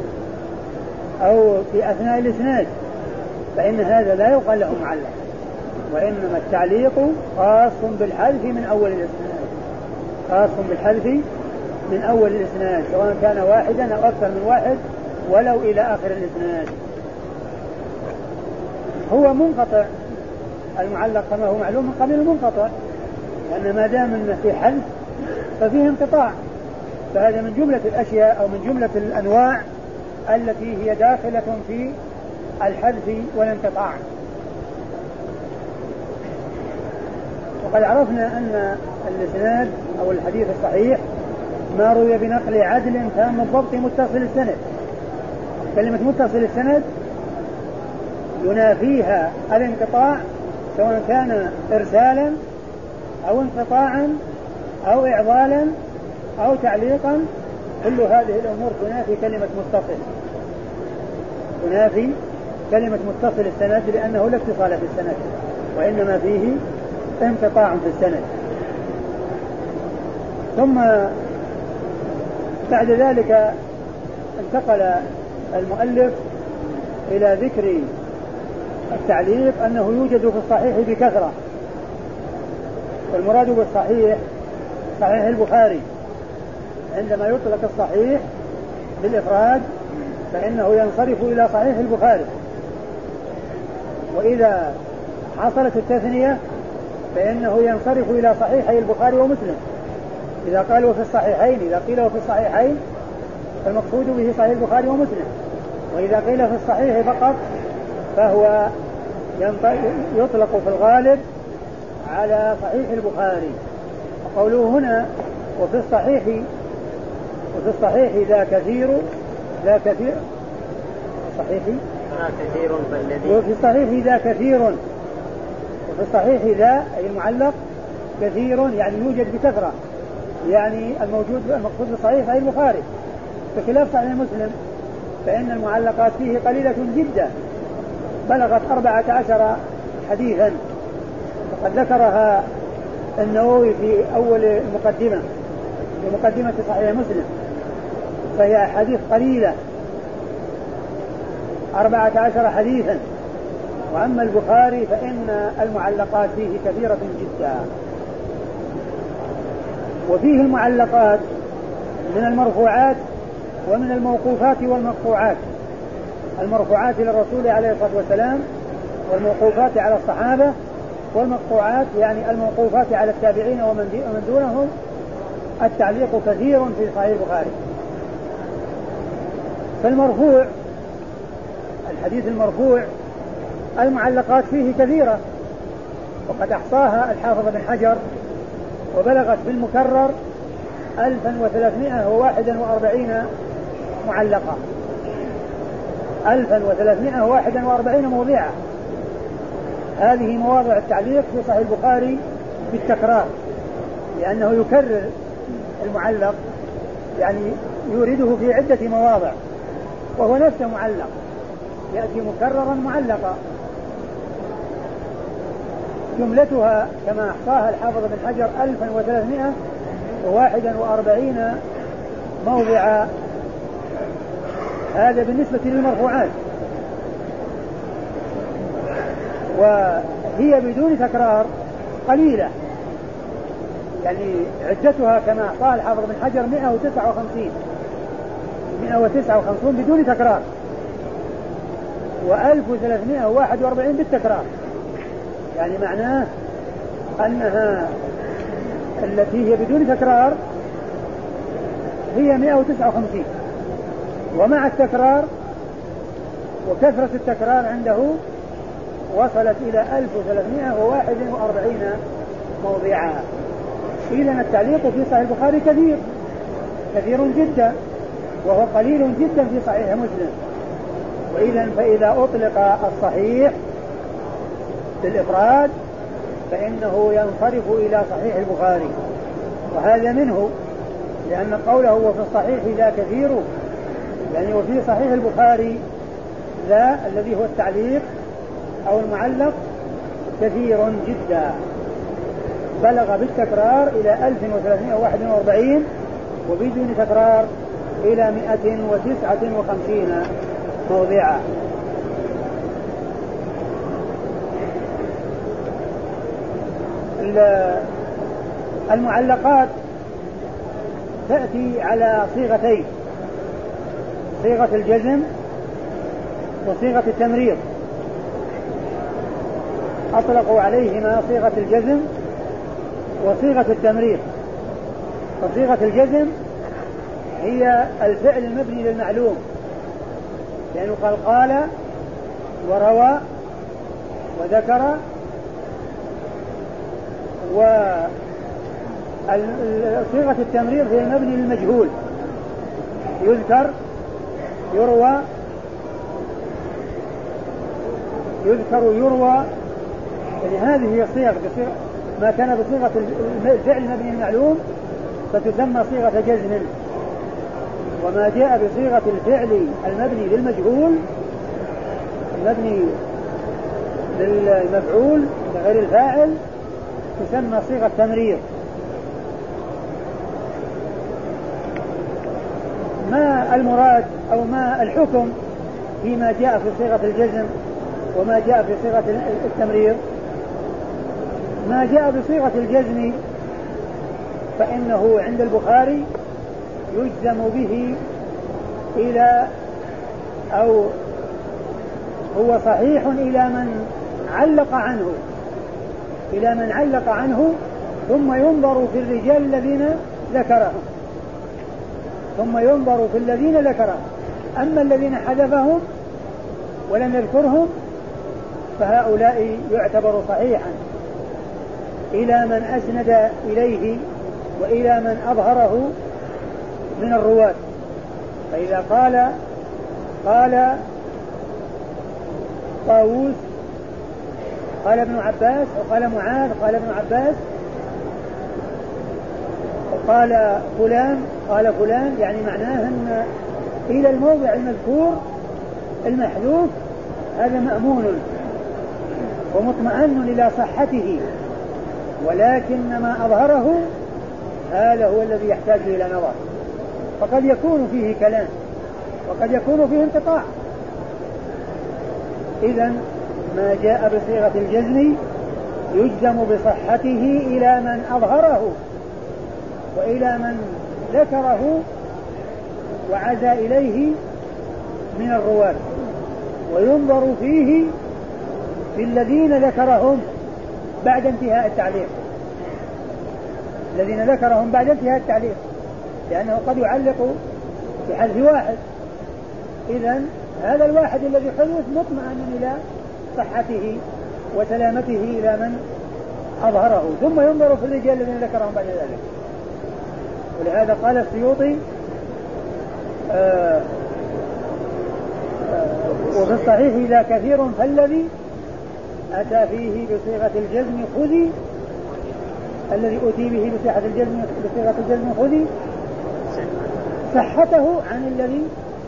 أو في أثناء الإسناد فإن هذا لا يقال له معلق، وإنما التعليق خاص بالحذف من أول الإسناد، خاص بالحذف من أول الإسناد سواء كان واحدا أو أكثر من واحد ولو إلى آخر الإسناد. هو منقطع المعلق كما هو معلوم من قبل المنقطع، لأن ما دام أنه في حذف ففيه انقطاع، فهذا من جملة الأشياء أو من جملة الأنواع التي هي داخلة في الحذف والانقطاع. وقد عرفنا أن الإسناد أو الحديث الصحيح ما روي بنقل عدل تام الضبط متصل السند. كلمة متصل السند ينافيها الانقطاع سواء كان إرسالا أو انقطاعا أو إعضالا أو تعليقا، كل هذه الأمور تنافي كلمة متصل، تنافي كلمة متصل السند، لأنه لا اتصال في السند وإنما فيه انقطاع في السند. ثم بعد ذلك انتقل المؤلف إلى ذكر التعليق أنه يوجد في الصحيح بكثرة، والمراد بالصحيح صحيح البخاري. عندما يطلق الصحيح بالإفراد فإنه ينصرف إلى صحيح البخاري، وإذا حصلت التثنية فإنه ينصرف إلى صحيحي البخاري ومسلم. إذا قالوا في الصحيحين إذا قيل في الصحيحين فالمقصود به صحيح البخاري ومسلم، وإذا قيل في الصحيح فقط فهو يطلق في الغالب على صحيح البخاري. وقوله هنا وفي الصحيح وفي الصحيح ذا كثير ذا كثير صحيح كثير فالذي وفي الصحيح ذا كثير وفي الصحيح ذا أي المعلق كثير يعني يوجد بكثرة، يعني الموجود المقصود بالصحيح أي البخاري، بخلاف صحيح مسلم فإن المعلقات فيه قليلة جدا بلغت أربعة عشر حديثا، وقد ذكرها النووي في أول المقدمة في مقدمة صحيح مسلم. فهي أحاديث قليلة أربعة عشر حديثا. وأما البخاري فإن المعلقات فيه كثيرة جدا. وفيه المعلقات من المرفوعات ومن الموقوفات والمقطوعات. المرفوعات إلى الرسول عليه الصلاة والسلام، والموقوفات على الصحابة، والمقطوعات يعني الموقوفات على التابعين ومن دونهم. التعليق كثير في صحيح البخاري. فالمرفوع، الحديث المرفوع المعلقات فيه كثيرة، وقد أحصاها الحافظ بن حجر وبلغت بالمكرر ألفا وثلاثمائة وواحدا وأربعين معلقة، ألفا وثلاثمائة وواحدا وأربعين موضعا. هذه مواضع التعليق في صحيح البخاري بالتكرار، لأنه يكرر المعلق، يعني يورده في عدة مواضع وهو نفسه معلق، يأتي مكررا معلقا. جملتها كما أحصاها الحافظ بن حجر ألفا وثلاثمائة وواحدا وأربعين موضع. هذا بالنسبة للمرفوعات، وهي بدون تكرار قليلة، يعني عدتها كما أحصاها الحافظ بن حجر مئة وتسعة وخمسين مئة وتسعة وخمسين بدون تكرار، وألف وثلاثمائة وواحد وأربعين بالتكرار. يعني معناه أنها التي هي بدون تكرار هي مئة وتسعة وخمسين، ومع التكرار وكثرة التكرار عنده وصلت إلى ألف وثلاثمائة وواحد وأربعين موضعا. إذن التعليق في صحيح البخاري كثير كثير جدا، وهو قليل جدا في صحيح مسلم. وإذن فإذا أطلق الصحيح بالإفراد فإنه ينصرف إلى صحيح البخاري، وهذا منه، لأن قوله وفي الصحيح ذا كثير، يعني وفي صحيح البخاري ذا الذي هو التعليق أو المعلق كثير جدا، بلغ بالتكرار إلى ألف وثلاثمائة وواحد وأربعين، وبدون تكرار إلى مئة وتسعة وخمسين موضعا. المعلقات تأتي على صيغتين، صيغة الجزم وصيغة التمريض. أطلقوا عليهما صيغة الجزم وصيغة التمريض. فصيغة الجزم هي الفعل المبني للمعلوم، لأنه قال قال وروى وذكر. وصيغة التمريض هي المبني للمجهول، يذكر يروى يذكر يروى، يعني هذه هي الصيغ. ما كان بصيغة الفعل المبني للمعلوم فتسمى صيغة جزم، وما جاء بصيغة الفعل المبني للمجهول المبني للمفعول لغير الفاعل تسمى صيغة تمريض. ما المراد أو ما الحكم فيما جاء في صيغة الجزم وما جاء في صيغة التمريض؟ ما جاء بصيغة الجزم فإنه عند البخاري يجزم به إلى أو هو صحيح إلى من علق عنه إلى من علق عنه ثم ينظر في الرجال الذين ذكرهم ثم ينظر في الذين ذكرهم أما الذين حذفهم ولم يذكرهم فهؤلاء يعتبر صحيحا إلى من أسند إليه وإلى من أظهره من الرواة. فإذا قال قال طاووس قال ابن عباس وقال معاذ قال ابن عباس وقال فلان قال فلان، يعني معناه أن إلى الموضع المذكور المحذوف هذا مأمون ومطمئن إلى صحته، ولكن ما أظهره هذا هو الذي يحتاج إلى نظر. فقد يكون فيه كلام وقد يكون فيه انقطاع. إذن ما جاء بصيغة الجزم يجزم بصحته إلى من أظهره وإلى من ذكره وعزى إليه من الرواة، وينظر فيه في الذين ذكرهم بعد انتهاء التعليق الذين ذكرهم بعد انتهاء التعليق لأنه قد يعلق بحذف واحد. إذن هذا الواحد الذي حذف مطمئن إلى صحته وسلامته إلى من أظهره، ثم ينظر في الرجال الذين ذكرهم بعد ذلك. ولهذا قال السيوطي آه آه وفي الصحيح إذا كثير فالذي أتى فيه بصيغة الجزم خذي الذي أتي به بصيغة الجزم بصيغة الجزم خذي صحته عن الذي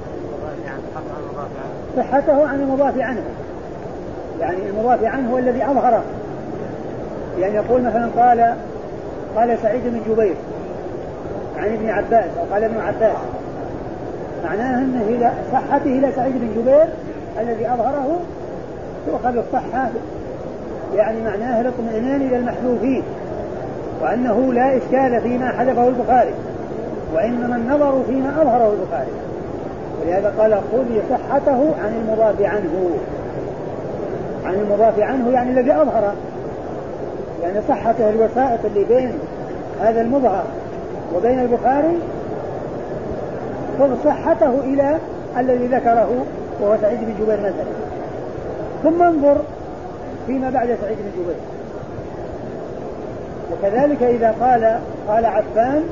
صحته عن المضاف عنه، يعني المضاف عنه هو الذي أظهره. يعني يقول مثلا قال قال سعيد بن جبير عن ابن عباس أو قال ابن عباس، معناه أنه إلى صحته إلى سعيد بن جبير الذي أظهره تؤخذ الصحة، يعني معناه الاطمئنان إلى المحذوفين وأنه لا إشكال فيما حذفه البخاري، وإنما النظر فيما أظهره البخاري. ولهذا قال خذ صحته عن المضاف عنه، عن المضاف عنه يعني الذي أظهره، يعني صحته الوسائط اللي بين هذا المظهر وبين البخاري، خذ صحته إلى الذي ذكره وهو سعيد بن جبير مثلا، ثم انظر فيما بعد سعيد بن جبير. وكذلك إذا قال قال عفان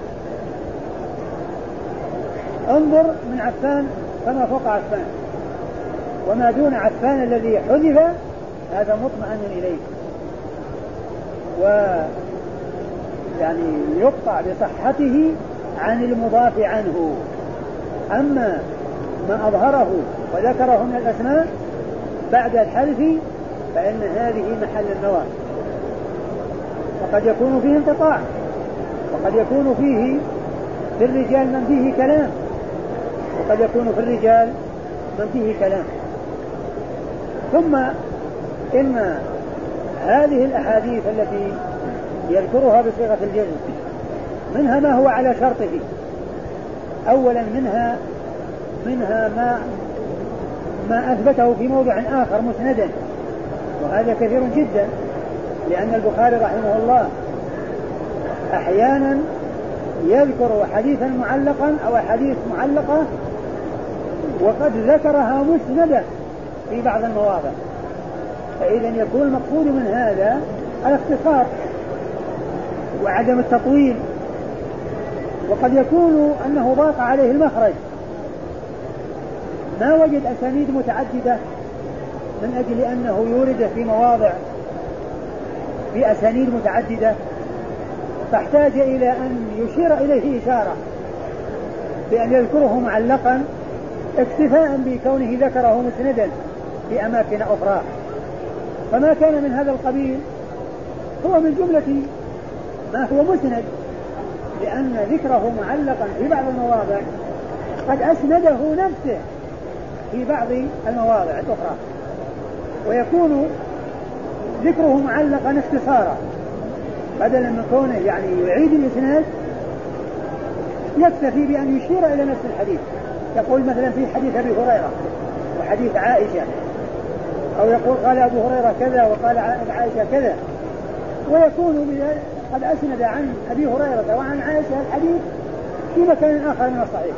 انظر من عفان فما فوق عفان، وما دون عفان الذي حذف هذا مطمئن إليه، ويعني يقطع بصحته عن المضاف عنه. أما ما أظهره وذكره من الأسماء بعد الحذف فإن هذه محل النظر، وقد يكون فيه انقطاع، وقد يكون فيه في الرجال من فيه كلام، وقد يكون في الرجال من فيه كلام. ثم إن هذه الأحاديث التي يذكرها بصيغة الجزم منها ما هو على شرطه. أولا منها منها ما ما أثبته في موضع آخر مسندا، وهذا كثير جدا، لأن البخاري رحمه الله أحيانا يذكر حديثا معلقا أو حديث معلقة وقد ذكرها مسندا في بعض المواضع، فإذا يكون المقصود من هذا الاختصار وعدم التطويل. وقد يكون أنه ضاق عليه المخرج، ما وجد أسانيد متعددة من أجل أنه يورد في مواضع في أسانيد متعددة، فاحتاج إلى أن يشير إليه إشارة بأن يذكره معلقا اكتفاء بكونه ذكره مسندا في أماكن أخرى. فما كان من هذا القبيل هو من جملة ما هو مسند، لأن ذكره معلقا في بعض المواضع قد أسنده نفسه في بعض المواضع الأخرى، ويكون ذكره معلقا اختصارا بدلا من كونه يعني يعيد الإسناد، يكتفي بأن يشير إلى نفس الحديث. يقول مثلا في حديث أبي هريرة وحديث عائشة، أو يقول قال أبو هريرة كذا وقال عائشة كذا، ويكون قد أسند عن أبي هريرة وعن عائشة الحديث في مكان آخر من الصحيح.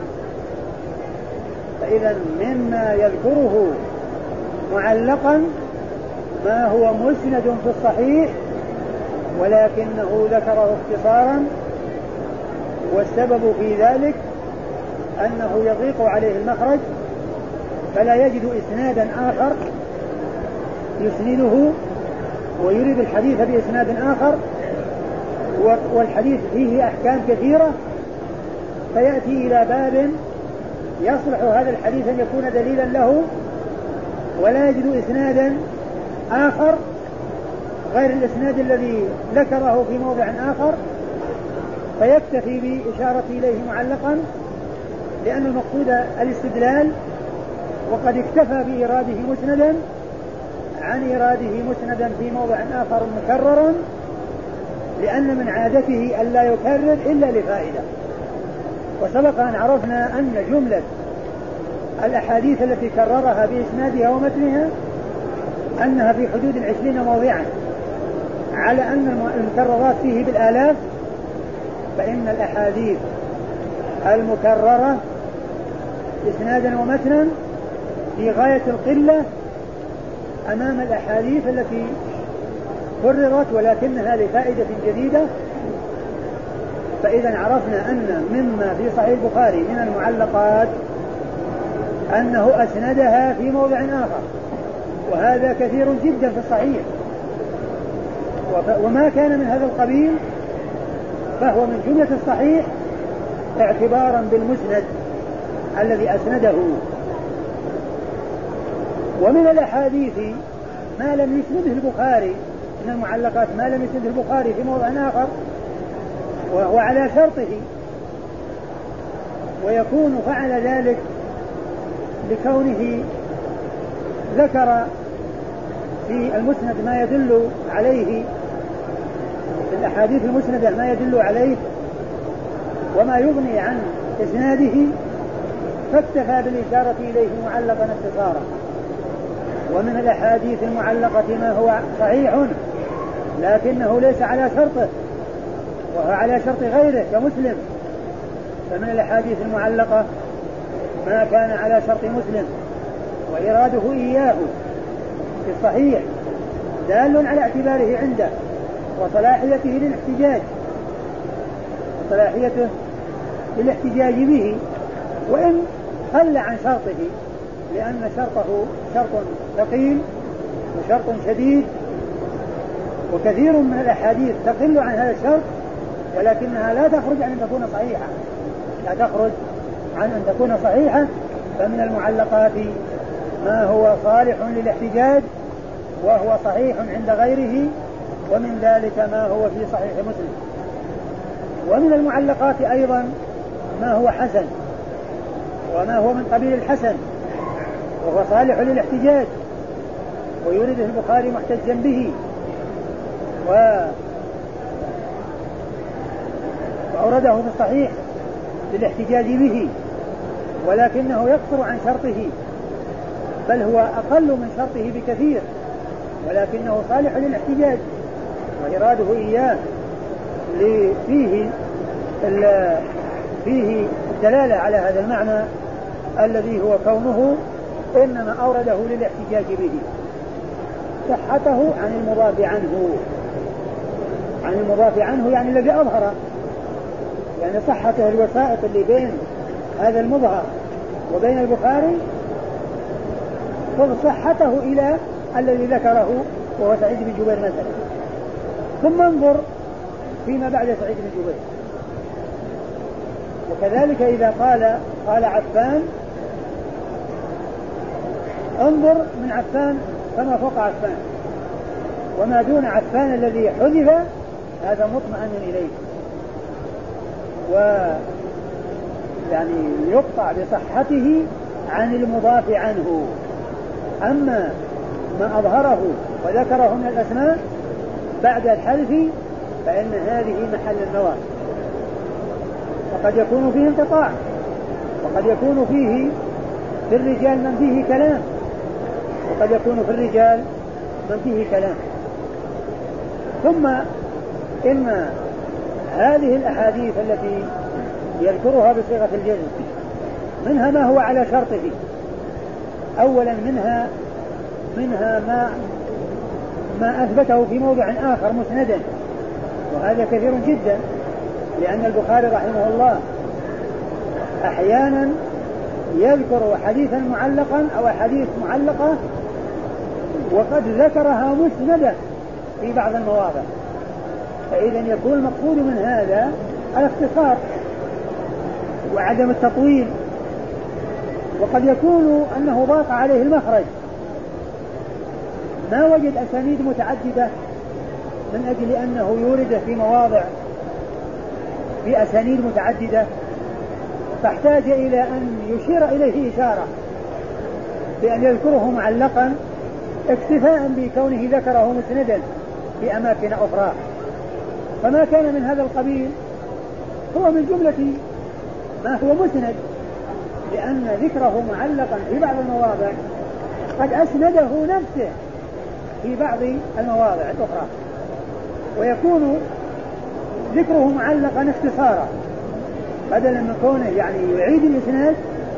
فإذا مما يذكره معلقا ما هو مسند في الصحيح ولكنه ذكره اختصارا، والسبب في ذلك أنه يضيق عليه المخرج فلا يجد إسنادا آخر يسنده ويريد الحديث بإسناد آخر، والحديث فيه أحكام كثيرة، فيأتي إلى باب يصلح هذا الحديث أن يكون دليلا له ولا يجد إسنادا آخر غير الإسناد الذي ذكره في موضع آخر، فيكتفي بإشارة إليه معلقا لأن المقصود الاستدلال، وقد اكتفى بإراده مسندا عن إراده مسندا في موضع آخر مكررا، لأن من عادته ألا يكرر إلا لفائدة. وسبق أن عرفنا أن جملة الأحاديث التي كررها بإسنادها ومتنها أنها في حدود العشرين موضعا، على أن المكررات فيه بالآلاف، فإن الأحاديث المكررة إسنادا ومتنا في غاية القلة أمام الأحاديث التي كررت ولكنها لفائدة جديدة. فإذا عرفنا أن مما في صحيح البخاري من المعلقات أنه أسندها في موضع آخر، وهذا كثير جدا في الصحيح، وما كان من هذا القبيل فهو من جملة الصحيح اعتبارا بالمسند الذي أسنده. ومن الأحاديث ما لم يسنده البخاري، من المعلقات ما لم يسنده البخاري في موضع آخر وهو على شرطه، ويكون فعل ذلك لكونه ذكر في المسند ما يدل عليه، في الأحاديث المسندة ما يدل عليه وما يغني عن إسناده، فاكتفى بالإشارة إليه معلقا اختصارا. ومن الأحاديث المعلقة ما هو صحيح لكنه ليس على شرطه وهو على شرط غيره كمسلم. فمن الأحاديث المعلقة ما كان على شرط مسلم وإراده إياه في الصحيح دال على اعتباره عنده وصلاحيته للاحتجاج وصلاحيته للاحتجاج به، وإن قل عن شرطه، لأن شرطه شرط ثقيل وشرط شديد، وكثير من الأحاديث تقل عن هذا الشرط ولكنها لا تخرج عن أن تكون صحيحة لا تخرج عن أن تكون صحيحة. فمن المعلقات ما هو صالح للاحتجاج وهو صحيح عند غيره، ومن ذلك ما هو في صحيح مسلم. ومن المعلقات أيضا ما هو حسن وما هو من قبيل الحسن وهو صالح للاحتجاج ويريده البخاري محتجا به، وأورده في الصحيح للاحتجاج به، ولكنه يقصر عن شرطه، بل هو أقل من شرطه بكثير، ولكنه صالح للاحتجاج وإراده إياه فيه فيه الدلالة على هذا المعنى الذي هو كونه إنما أورده للاحتجاج به. صحته عن المضاف عنه عن المضاف عنه يعني الذي أظهر، يعني صحته الوسائط اللي بين هذا المظهر وبين البخاري، فصحته إلى الذي ذكره وهو سعيد بن جبير مثلا. ثم انظر فيما بعد سعيد بن جبير. وكذلك إذا قال قال عفان، انظر من عفان فما فوق عفان، وما دون عفان الذي حذف هذا مطمئن إليه، ويعني يقطع بصحته عن المضاف عنه. أما ما أظهره وذكره من الأسماء بعد الحذف فإن هذه محل النظر، وقد يكون فيه انقطاع، وقد يكون فيه في الرجال من فيه كلام، وقد يكون في الرجال من فيه كلام. ثم إن هذه الأحاديث التي يذكرها بصيغة الجزم منها ما هو على شرطه. أولا منها منها ما ما أثبته في موضع آخر مسندا، وهذا كثير جدا، لأن البخاري رحمه الله أحيانا يذكر حديثا معلقا أو حديث معلقة وقد ذكرها مسندا في بعض المواضع، فإذا يكون المقصود من هذا الاختصار وعدم التطويل. وقد يكون أنه ضاق عليه المخرج، ما وجد أسانيد متعددة من أجل أنه يورد في مواضع في أسانيد متعددة، فاحتاج إلى أن يشير إليه إشارة بأن يذكره معلقا اكتفاء بكونه ذكره مسندا في أماكن أخرى. فما كان من هذا القبيل هو من جملة ما هو مسند، لأن ذكره معلقا في بعض المواضع قد أسنده نفسه في بعض المواضع الأخرى، ويكون ذكره معلقا اختصارا بدلا من كونه يعني يعيد الإسناد،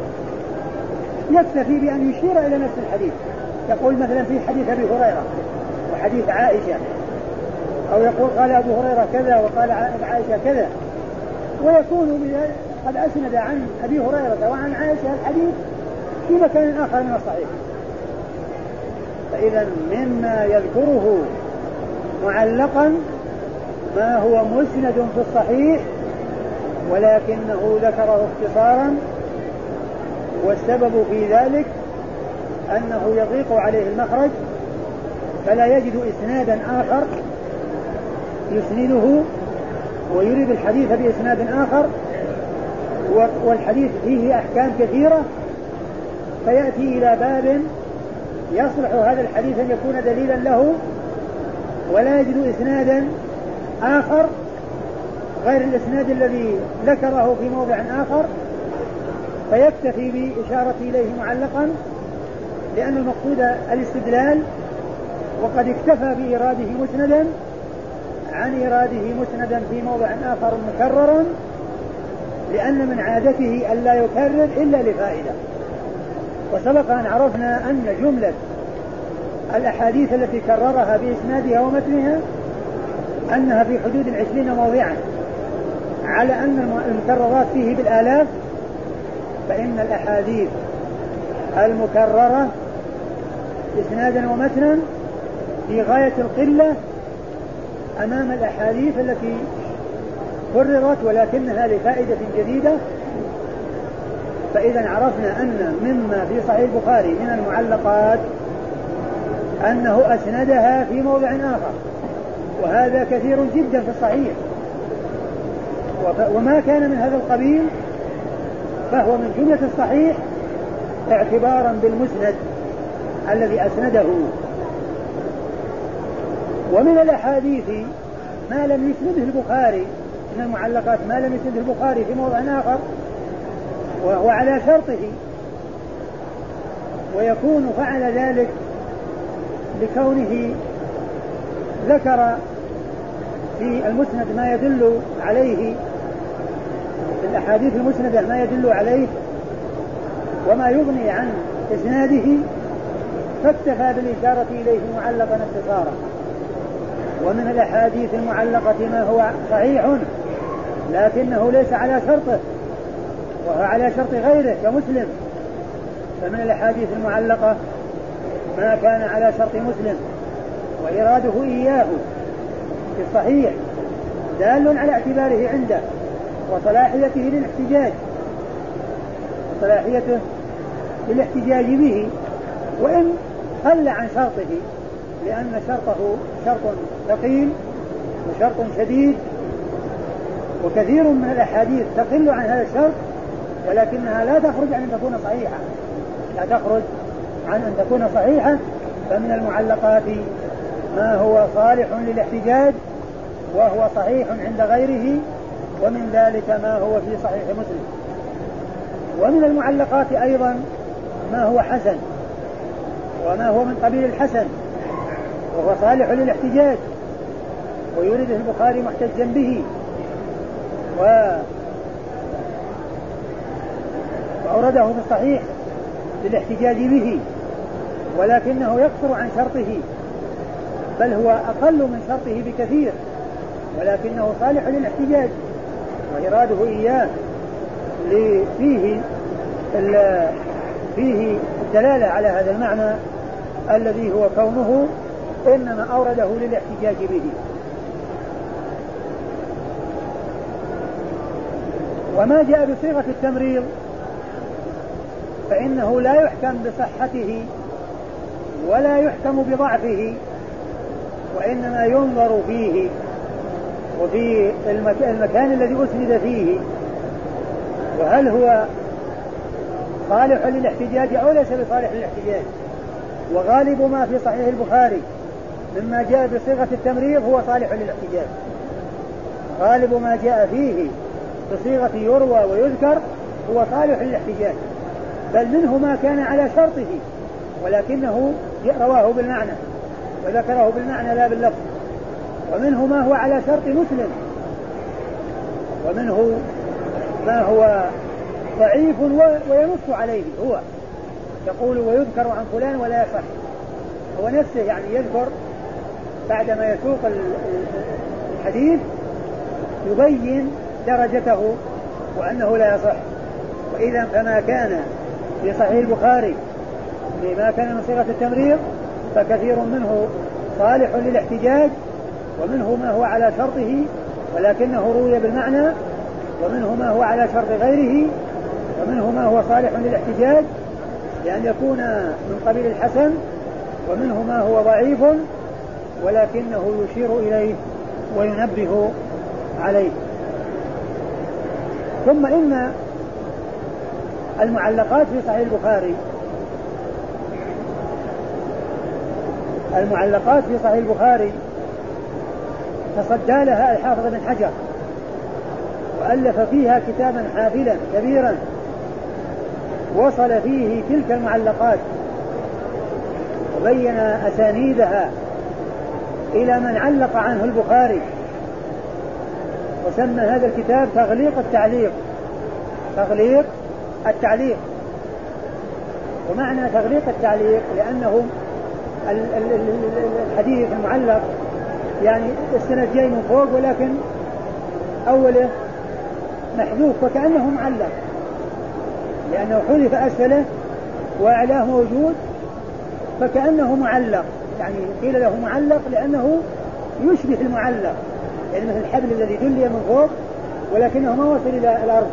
يكتفي بأن يشير إلى نفس الحديث. يقول مثلا في حديث أبي هريرة وحديث عائشة، أو يقول قال أبو هريرة كذا وقال عائشة كذا، ويكون قد أسند عن أبي هريرة وعن عائشة الحديث في مكان آخر من الصحيح. فإذا مما يذكره معلقا ما هو مسند في الصحيح ولكنه ذكره اختصارا، والسبب في ذلك أنه يضيق عليه المخرج فلا يجد إسنادا آخر يسنده ويريد الحديث بإسناد آخر، والحديث فيه أحكام كثيرة، فيأتي إلى باب يصلح هذا الحديث أن يكون دليلا له ولا يجد إسنادا آخر غير الإسناد الذي ذكره في موضع آخر، فيكتفي بإشارة إليه معلقا، لأن المقصود الاستدلال، وقد اكتفى بإراده مسندا عن إراده مسندا في موضع آخر مكررا، لأن من عادته أن لا يكرر إلا لفائدة. وسبق أن عرفنا أن جملة الأحاديث التي كررها بإسنادها ومتنها أنها في حدود العشرين موضعا، على أن المكررات فيه بالآلاف، فإن الأحاديث المكررة إسنادا ومتنا في غاية القلة أمام الأحاديث التي كررت ولكنها لفائدة جديدة. فإذا عرفنا أن مما في صحيح البخاري من المعلقات أنه أسندها في موضع آخر، وهذا كثير جدا في الصحيح. وما كان من هذا القبيل فهو من جملة الصحيح اعتبارا بالمسند الذي أسنده. ومن الأحاديث ما لم يسنده البخاري من المعلقات ما لم يسنده البخاري في موضع آخر وهو على شرطه، ويكون فعل ذلك لكونه ذكر في المسند ما يدل عليه، في الأحاديث المسندة ما يدل عليه وما يغني عن إسناده، فاكتفى بالإشارة إليه معلقا اختصارا. ومن الأحاديث المعلقة ما هو صحيح لكنه ليس على شرطه وهو على شرط غيره كمسلم. فمن الأحاديث المعلقة ما كان على شرط مسلم وإراده إياه في الصحيح دال على اعتباره عنده وصلاحيته للاحتجاج وصلاحيته للاحتجاج به، وإن قل عن شرطه، لأن شرطه شرط ثقيل وشرط شديد، وكثير من الأحاديث تقل عن هذا الشرط ولكنها لا تخرج عن أن تكون صحيحة لا تخرج عن أن تكون صحيحة. فمن المعلقات ما هو صالح للاحتجاج وهو صحيح عند غيره، ومن ذلك ما هو في صحيح مسلم. ومن المعلقات أيضا ما هو حسن وما هو من قبيل الحسن وهو صالح للاحتجاج ويريده البخاري محتجا به وأورده في الصحيح للاحتجاج به، ولكنه يقصر عن شرطه، بل هو أقل من شرطه بكثير، ولكنه صالح للاحتجاج وإراده إياه فيه فيه الدلالة على هذا المعنى الذي هو كونه إنما أورده للاحتجاج به. وما جاء بصيغة التمريض فإنه لا يحكم بصحته ولا يحكم بضعفه، وإنما ينظر فيه وفي المكان الذي أسند فيه وهل هو صالح للاحتجاج أو ليس بصالح للاحتجاج؟ وغالب ما في صحيح البخاري مما جاء بصيغة التمريض هو صالح للاحتجاج، غالب ما جاء فيه بصيغة يروى ويذكر هو صالح للاحتجاج، بل منه ما كان على شرطه ولكنه رواه بالمعنى وذكره بالمعنى لا باللفظ، ومنه ما هو على شرط مسلم، ومنه ما هو ضعيف وينص عليه، هو يقول ويذكر عن فلان ولا يصح، هو نفسه يعني يذكر بعدما يسوق الحديث يبين درجته وأنه لا يصح. وإذا فما كان في صحيح البخاري لما كان من صيغة التمريض فكثير منه صالح للاحتجاج، ومنه ما هو على شرطه ولكنه روي بالمعنى، ومنه ما هو على شرط غيره، ومنه ما هو صالح للاحتجاج لأن يكون من قبيل الحسن، ومنه ما هو ضعيف ولكنه يشير إليه وينبه عليه. ثم إن المعلقات في صحيح البخاري المعلقات في صحيح البخاري تصدى لها الحافظ بن حجر وألف فيها كتابا حافلا كبيرا وصل فيه تلك المعلقات وبين أسانيدها إلى من علق عنه البخاري، وسمى هذا الكتاب تغليق التعليق. تغليق التعليق، ومعنى تغليق التعليق لأنه الحديث المعلق يعني السند جاي من فوق ولكن أوله محذوف فكأنه معلق، لأنه حذف أسفله وأعلاه موجود فكأنه معلق، يعني قيل له معلق لأنه يشبه المعلق، يعني مثل الحبل الذي دلي من فوق ولكنه ما وصل إلى الأرض.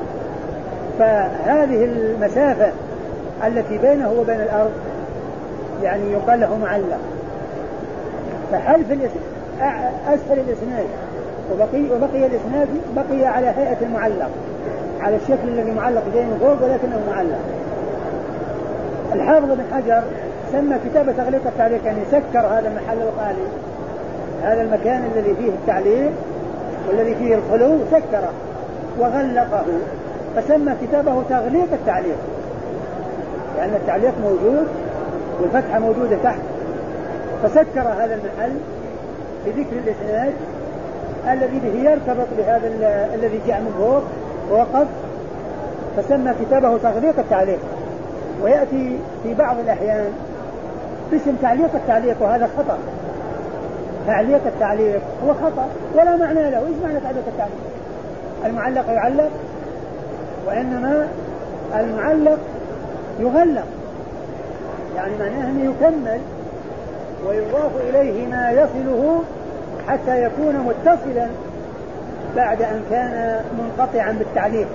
فهذه المسافة التي بينه وبين الأرض يعني يقال له معلق. فحلف أسفل الإسناد وبقي, وبقي الإسناد بقي على هيئة المعلق، على الشكل الذي معلق جاي من فوق ولكنه معلق. الحافظ بن حجر سمى كتاب تغليق التعليق، يعني سكر هذا المحل الخالي، هذا المكان الذي فيه التعليق والذي فيه الخلو سكره وغلقه، فسمى كتابه تغليق التعليق، لأن يعني التعليق موجود والفتحة موجودة تحت، فسكر هذا المحل بذكر الإسناد الذي به يرتبط بهذا الذي جاء من فوق ووقف، فسمى كتابه تغليق التعليق. ويأتي في بعض الأحيان باسم تعليق التعليق، وهذا خطأ. تعليق التعليق هو خطأ ولا معنى له. إيش معنى تعليق التعليق؟ المعلق يعلق، وإنما المعلق يغلق، يعني معناه أنه يكمل ويضاف إليه ما يصله حتى يكون متصلا بعد أن كان منقطعا بالتعليق.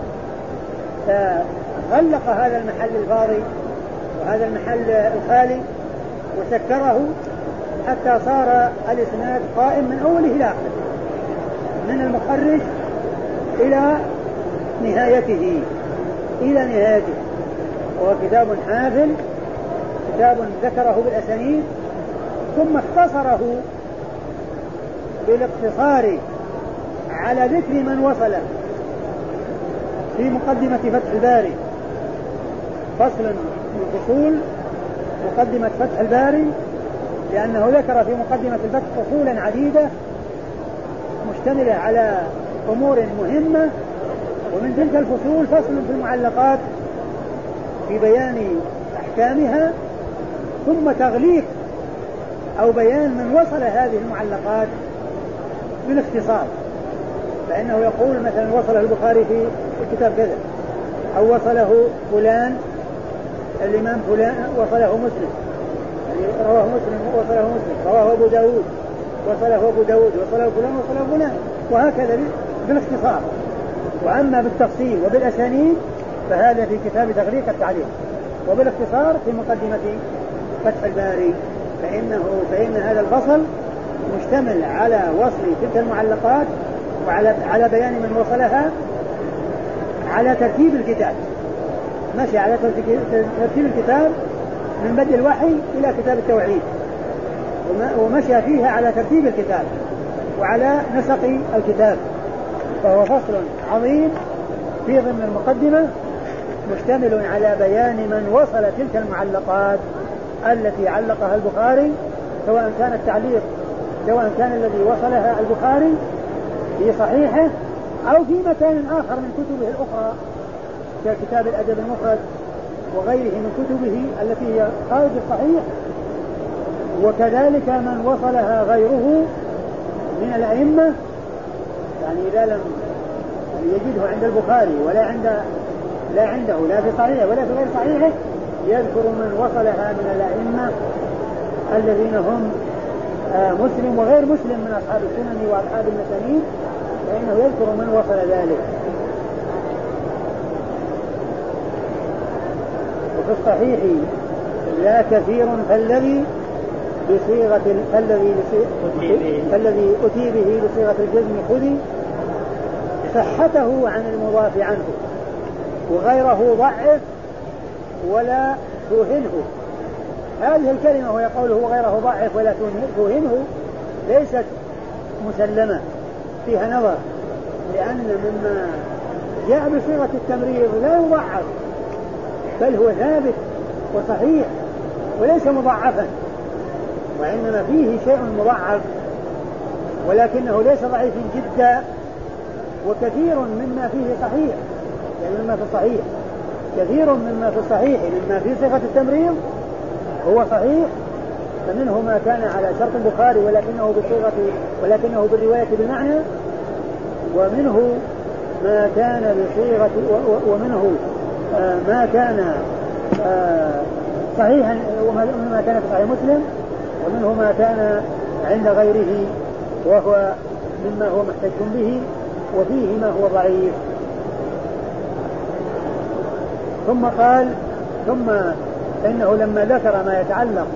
فغلق هذا المحل الفاضي وهذا المحل الخالي وسكره حتى صار الإسناد قائم من أوله إلى آخره، من المخرج إلى نهايته إلى نهايته. وهو كتاب حافل، كتاب ذكره بالأسانيد ثم اختصره بالاقتصار على ذكر من وصله في مقدمة فتح الباري. فصل من فصول مقدمة فتح الباري، لأنه ذكر في مقدمة الفتح فصولا عديدة مشتملة على أمور مهمة، ومن تلك الفصول فصل في المعلقات في بيان أحكامها، ثم تغليق أو بيان من وصل هذه المعلقات بالاختصار. فإنه يقول مثلا وصله البخاري في الكتاب كذا، أو وصله فلان الإمام فلان وصله مسلم، يعني رواه مسلم وصله مسلم، رواه أبو داود وصله أبو داود، وصله فلان وصله فلان، وهكذا بالاختصار. وأما بالتفصيل وبالأسانيد فهذا في كتاب تغليق التعليق، وبالاختصار في مقدمة فتح الباري. فإنه فإن هذا الفصل مشتمل على وصل تلك المعلقات وعلى على بيان من وصلها على ترتيب الكتاب، مشى على ترتيب الكتاب من بدء الوحي إلى كتاب التوحيد، ومشى فيها على ترتيب الكتاب وعلى نسق الكتاب. فهو فصل عظيم في ضمن المقدمة مشتمل على بيان من وصل تلك المعلقات التي علقها البخاري، سواء كان التعليق سواء كان الذي وصلها البخاري في صحيحه أو في مكان آخر من كتبه الأخرى ككتاب الأدب المفرد وغيره من كتبه التي هي خارج الصحيح، وكذلك من وصلها غيره من الأئمة، يعني إذا لم يجده عند البخاري ولا عند لا عنده لا في صحيحه ولا في غير صحيحه يذكر من وصلها من الأئمة الذين هم مسلم وغير مسلم من أصحاب السنن وأصحاب المسانيد، فإنه يذكر من وصل ذلك. وفي الصحيح لا كثير فالذي بصيغة فالذي فالذي أتي به بصيغة الجزم خذي صحته عن المضاف عنه، وغيره ضعف ولا توهنه. هذه الكلمة وهي قوله وغيره ضعف ولا توهنه ليست مسلمة، فيها نظر، لأن مما جاء بصيغة التمريض لا يضعف بل هو ثابت وصحيح وليس مضعفا، وإنما فيه شيء مضعف ولكنه ليس ضعيف جدا، وكثير مما فيه صحيح، يعني مما في الصحيح كثير مما في الصحيح مما في صيغة التمريض هو صحيح، فمنه ما كان على شرط البخاري ولكنه بصيغة ولكنه بالرواية بمعنى، ومنه ما كان بصيغة ومنه ما كان صحيحا ومنه ما كان في صحيح مسلم، ومنه ما كان عند غيره وهو مما هو محتج به، وفيه ما هو ضعيف. ثم قال ثم إنه لما ذكر ما يتعلق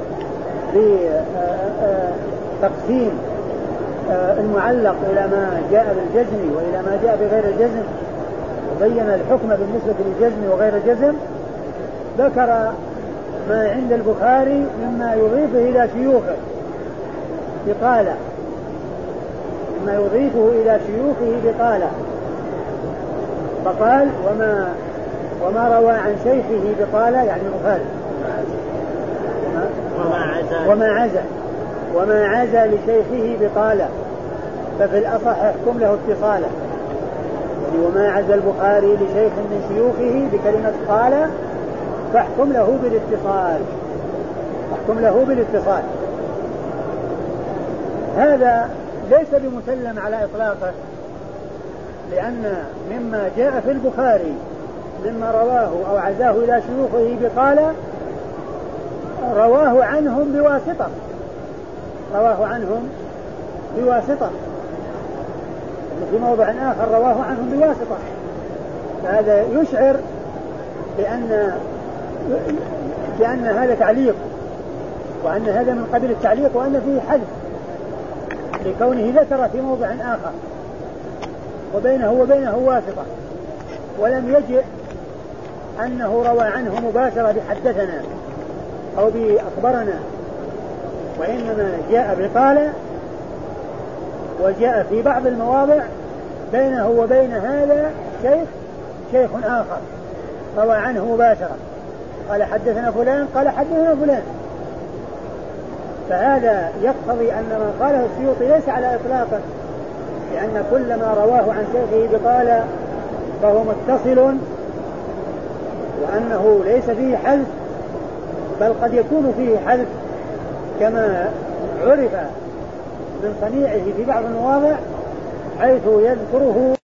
بتقسيم المعلق إلى ما جاء بالجزم وإلى ما جاء بغير الجزم، وبين الحكم بالنسبة للجزم وغير الجزم، ذكر ما عند البخاري مما يضيفه إلى شيوخه بقالة مما يضيفه إلى شيوخه بقالة، فقال وما وما روى عن شيخه بقالة يعني البخاري وما عزى وما عزى لشيخه بقالة، ففي الأصح يحكم له اتصالا، يعني وما عزى البخاري لشيخ من شيوخه بكلمة قالة فاحكم له بالاتصال احكم له بالاتصال. هذا ليس بمسلم على إطلاقه، لأن مما جاء في البخاري مما رواه أو عزاه إلى شيوخه بقالة رواه عنهم بواسطة رواه عنهم بواسطة في موضع آخر رواه عنهم بواسطة، فهذا يشعر بأن بأن هذا تعليق، وأن هذا من قبيل التعليق، وأن فيه حذف لكونه ذكر في موضع آخر وبينه وبينه واسطة، ولم يجئ أنه روى عنه مباشرة بحدثنا أو بأخبرنا، وإنما جاء بقالة، وجاء في بعض المواضع بينه وبين هذا شيخ شيخ آخر روى عنه مباشرة، قال حدثنا فلان قال حدثنا فلان. فهذا يقتضي أن ما قاله السيوطي ليس على إطلاقه، لأن كل ما رواه عن شيخه بقالة فهو متصل، وأنه ليس فيه حذف، بل قد يكون فيه حذف كما عرف من صنيعه في بعض المواضع حيث يذكره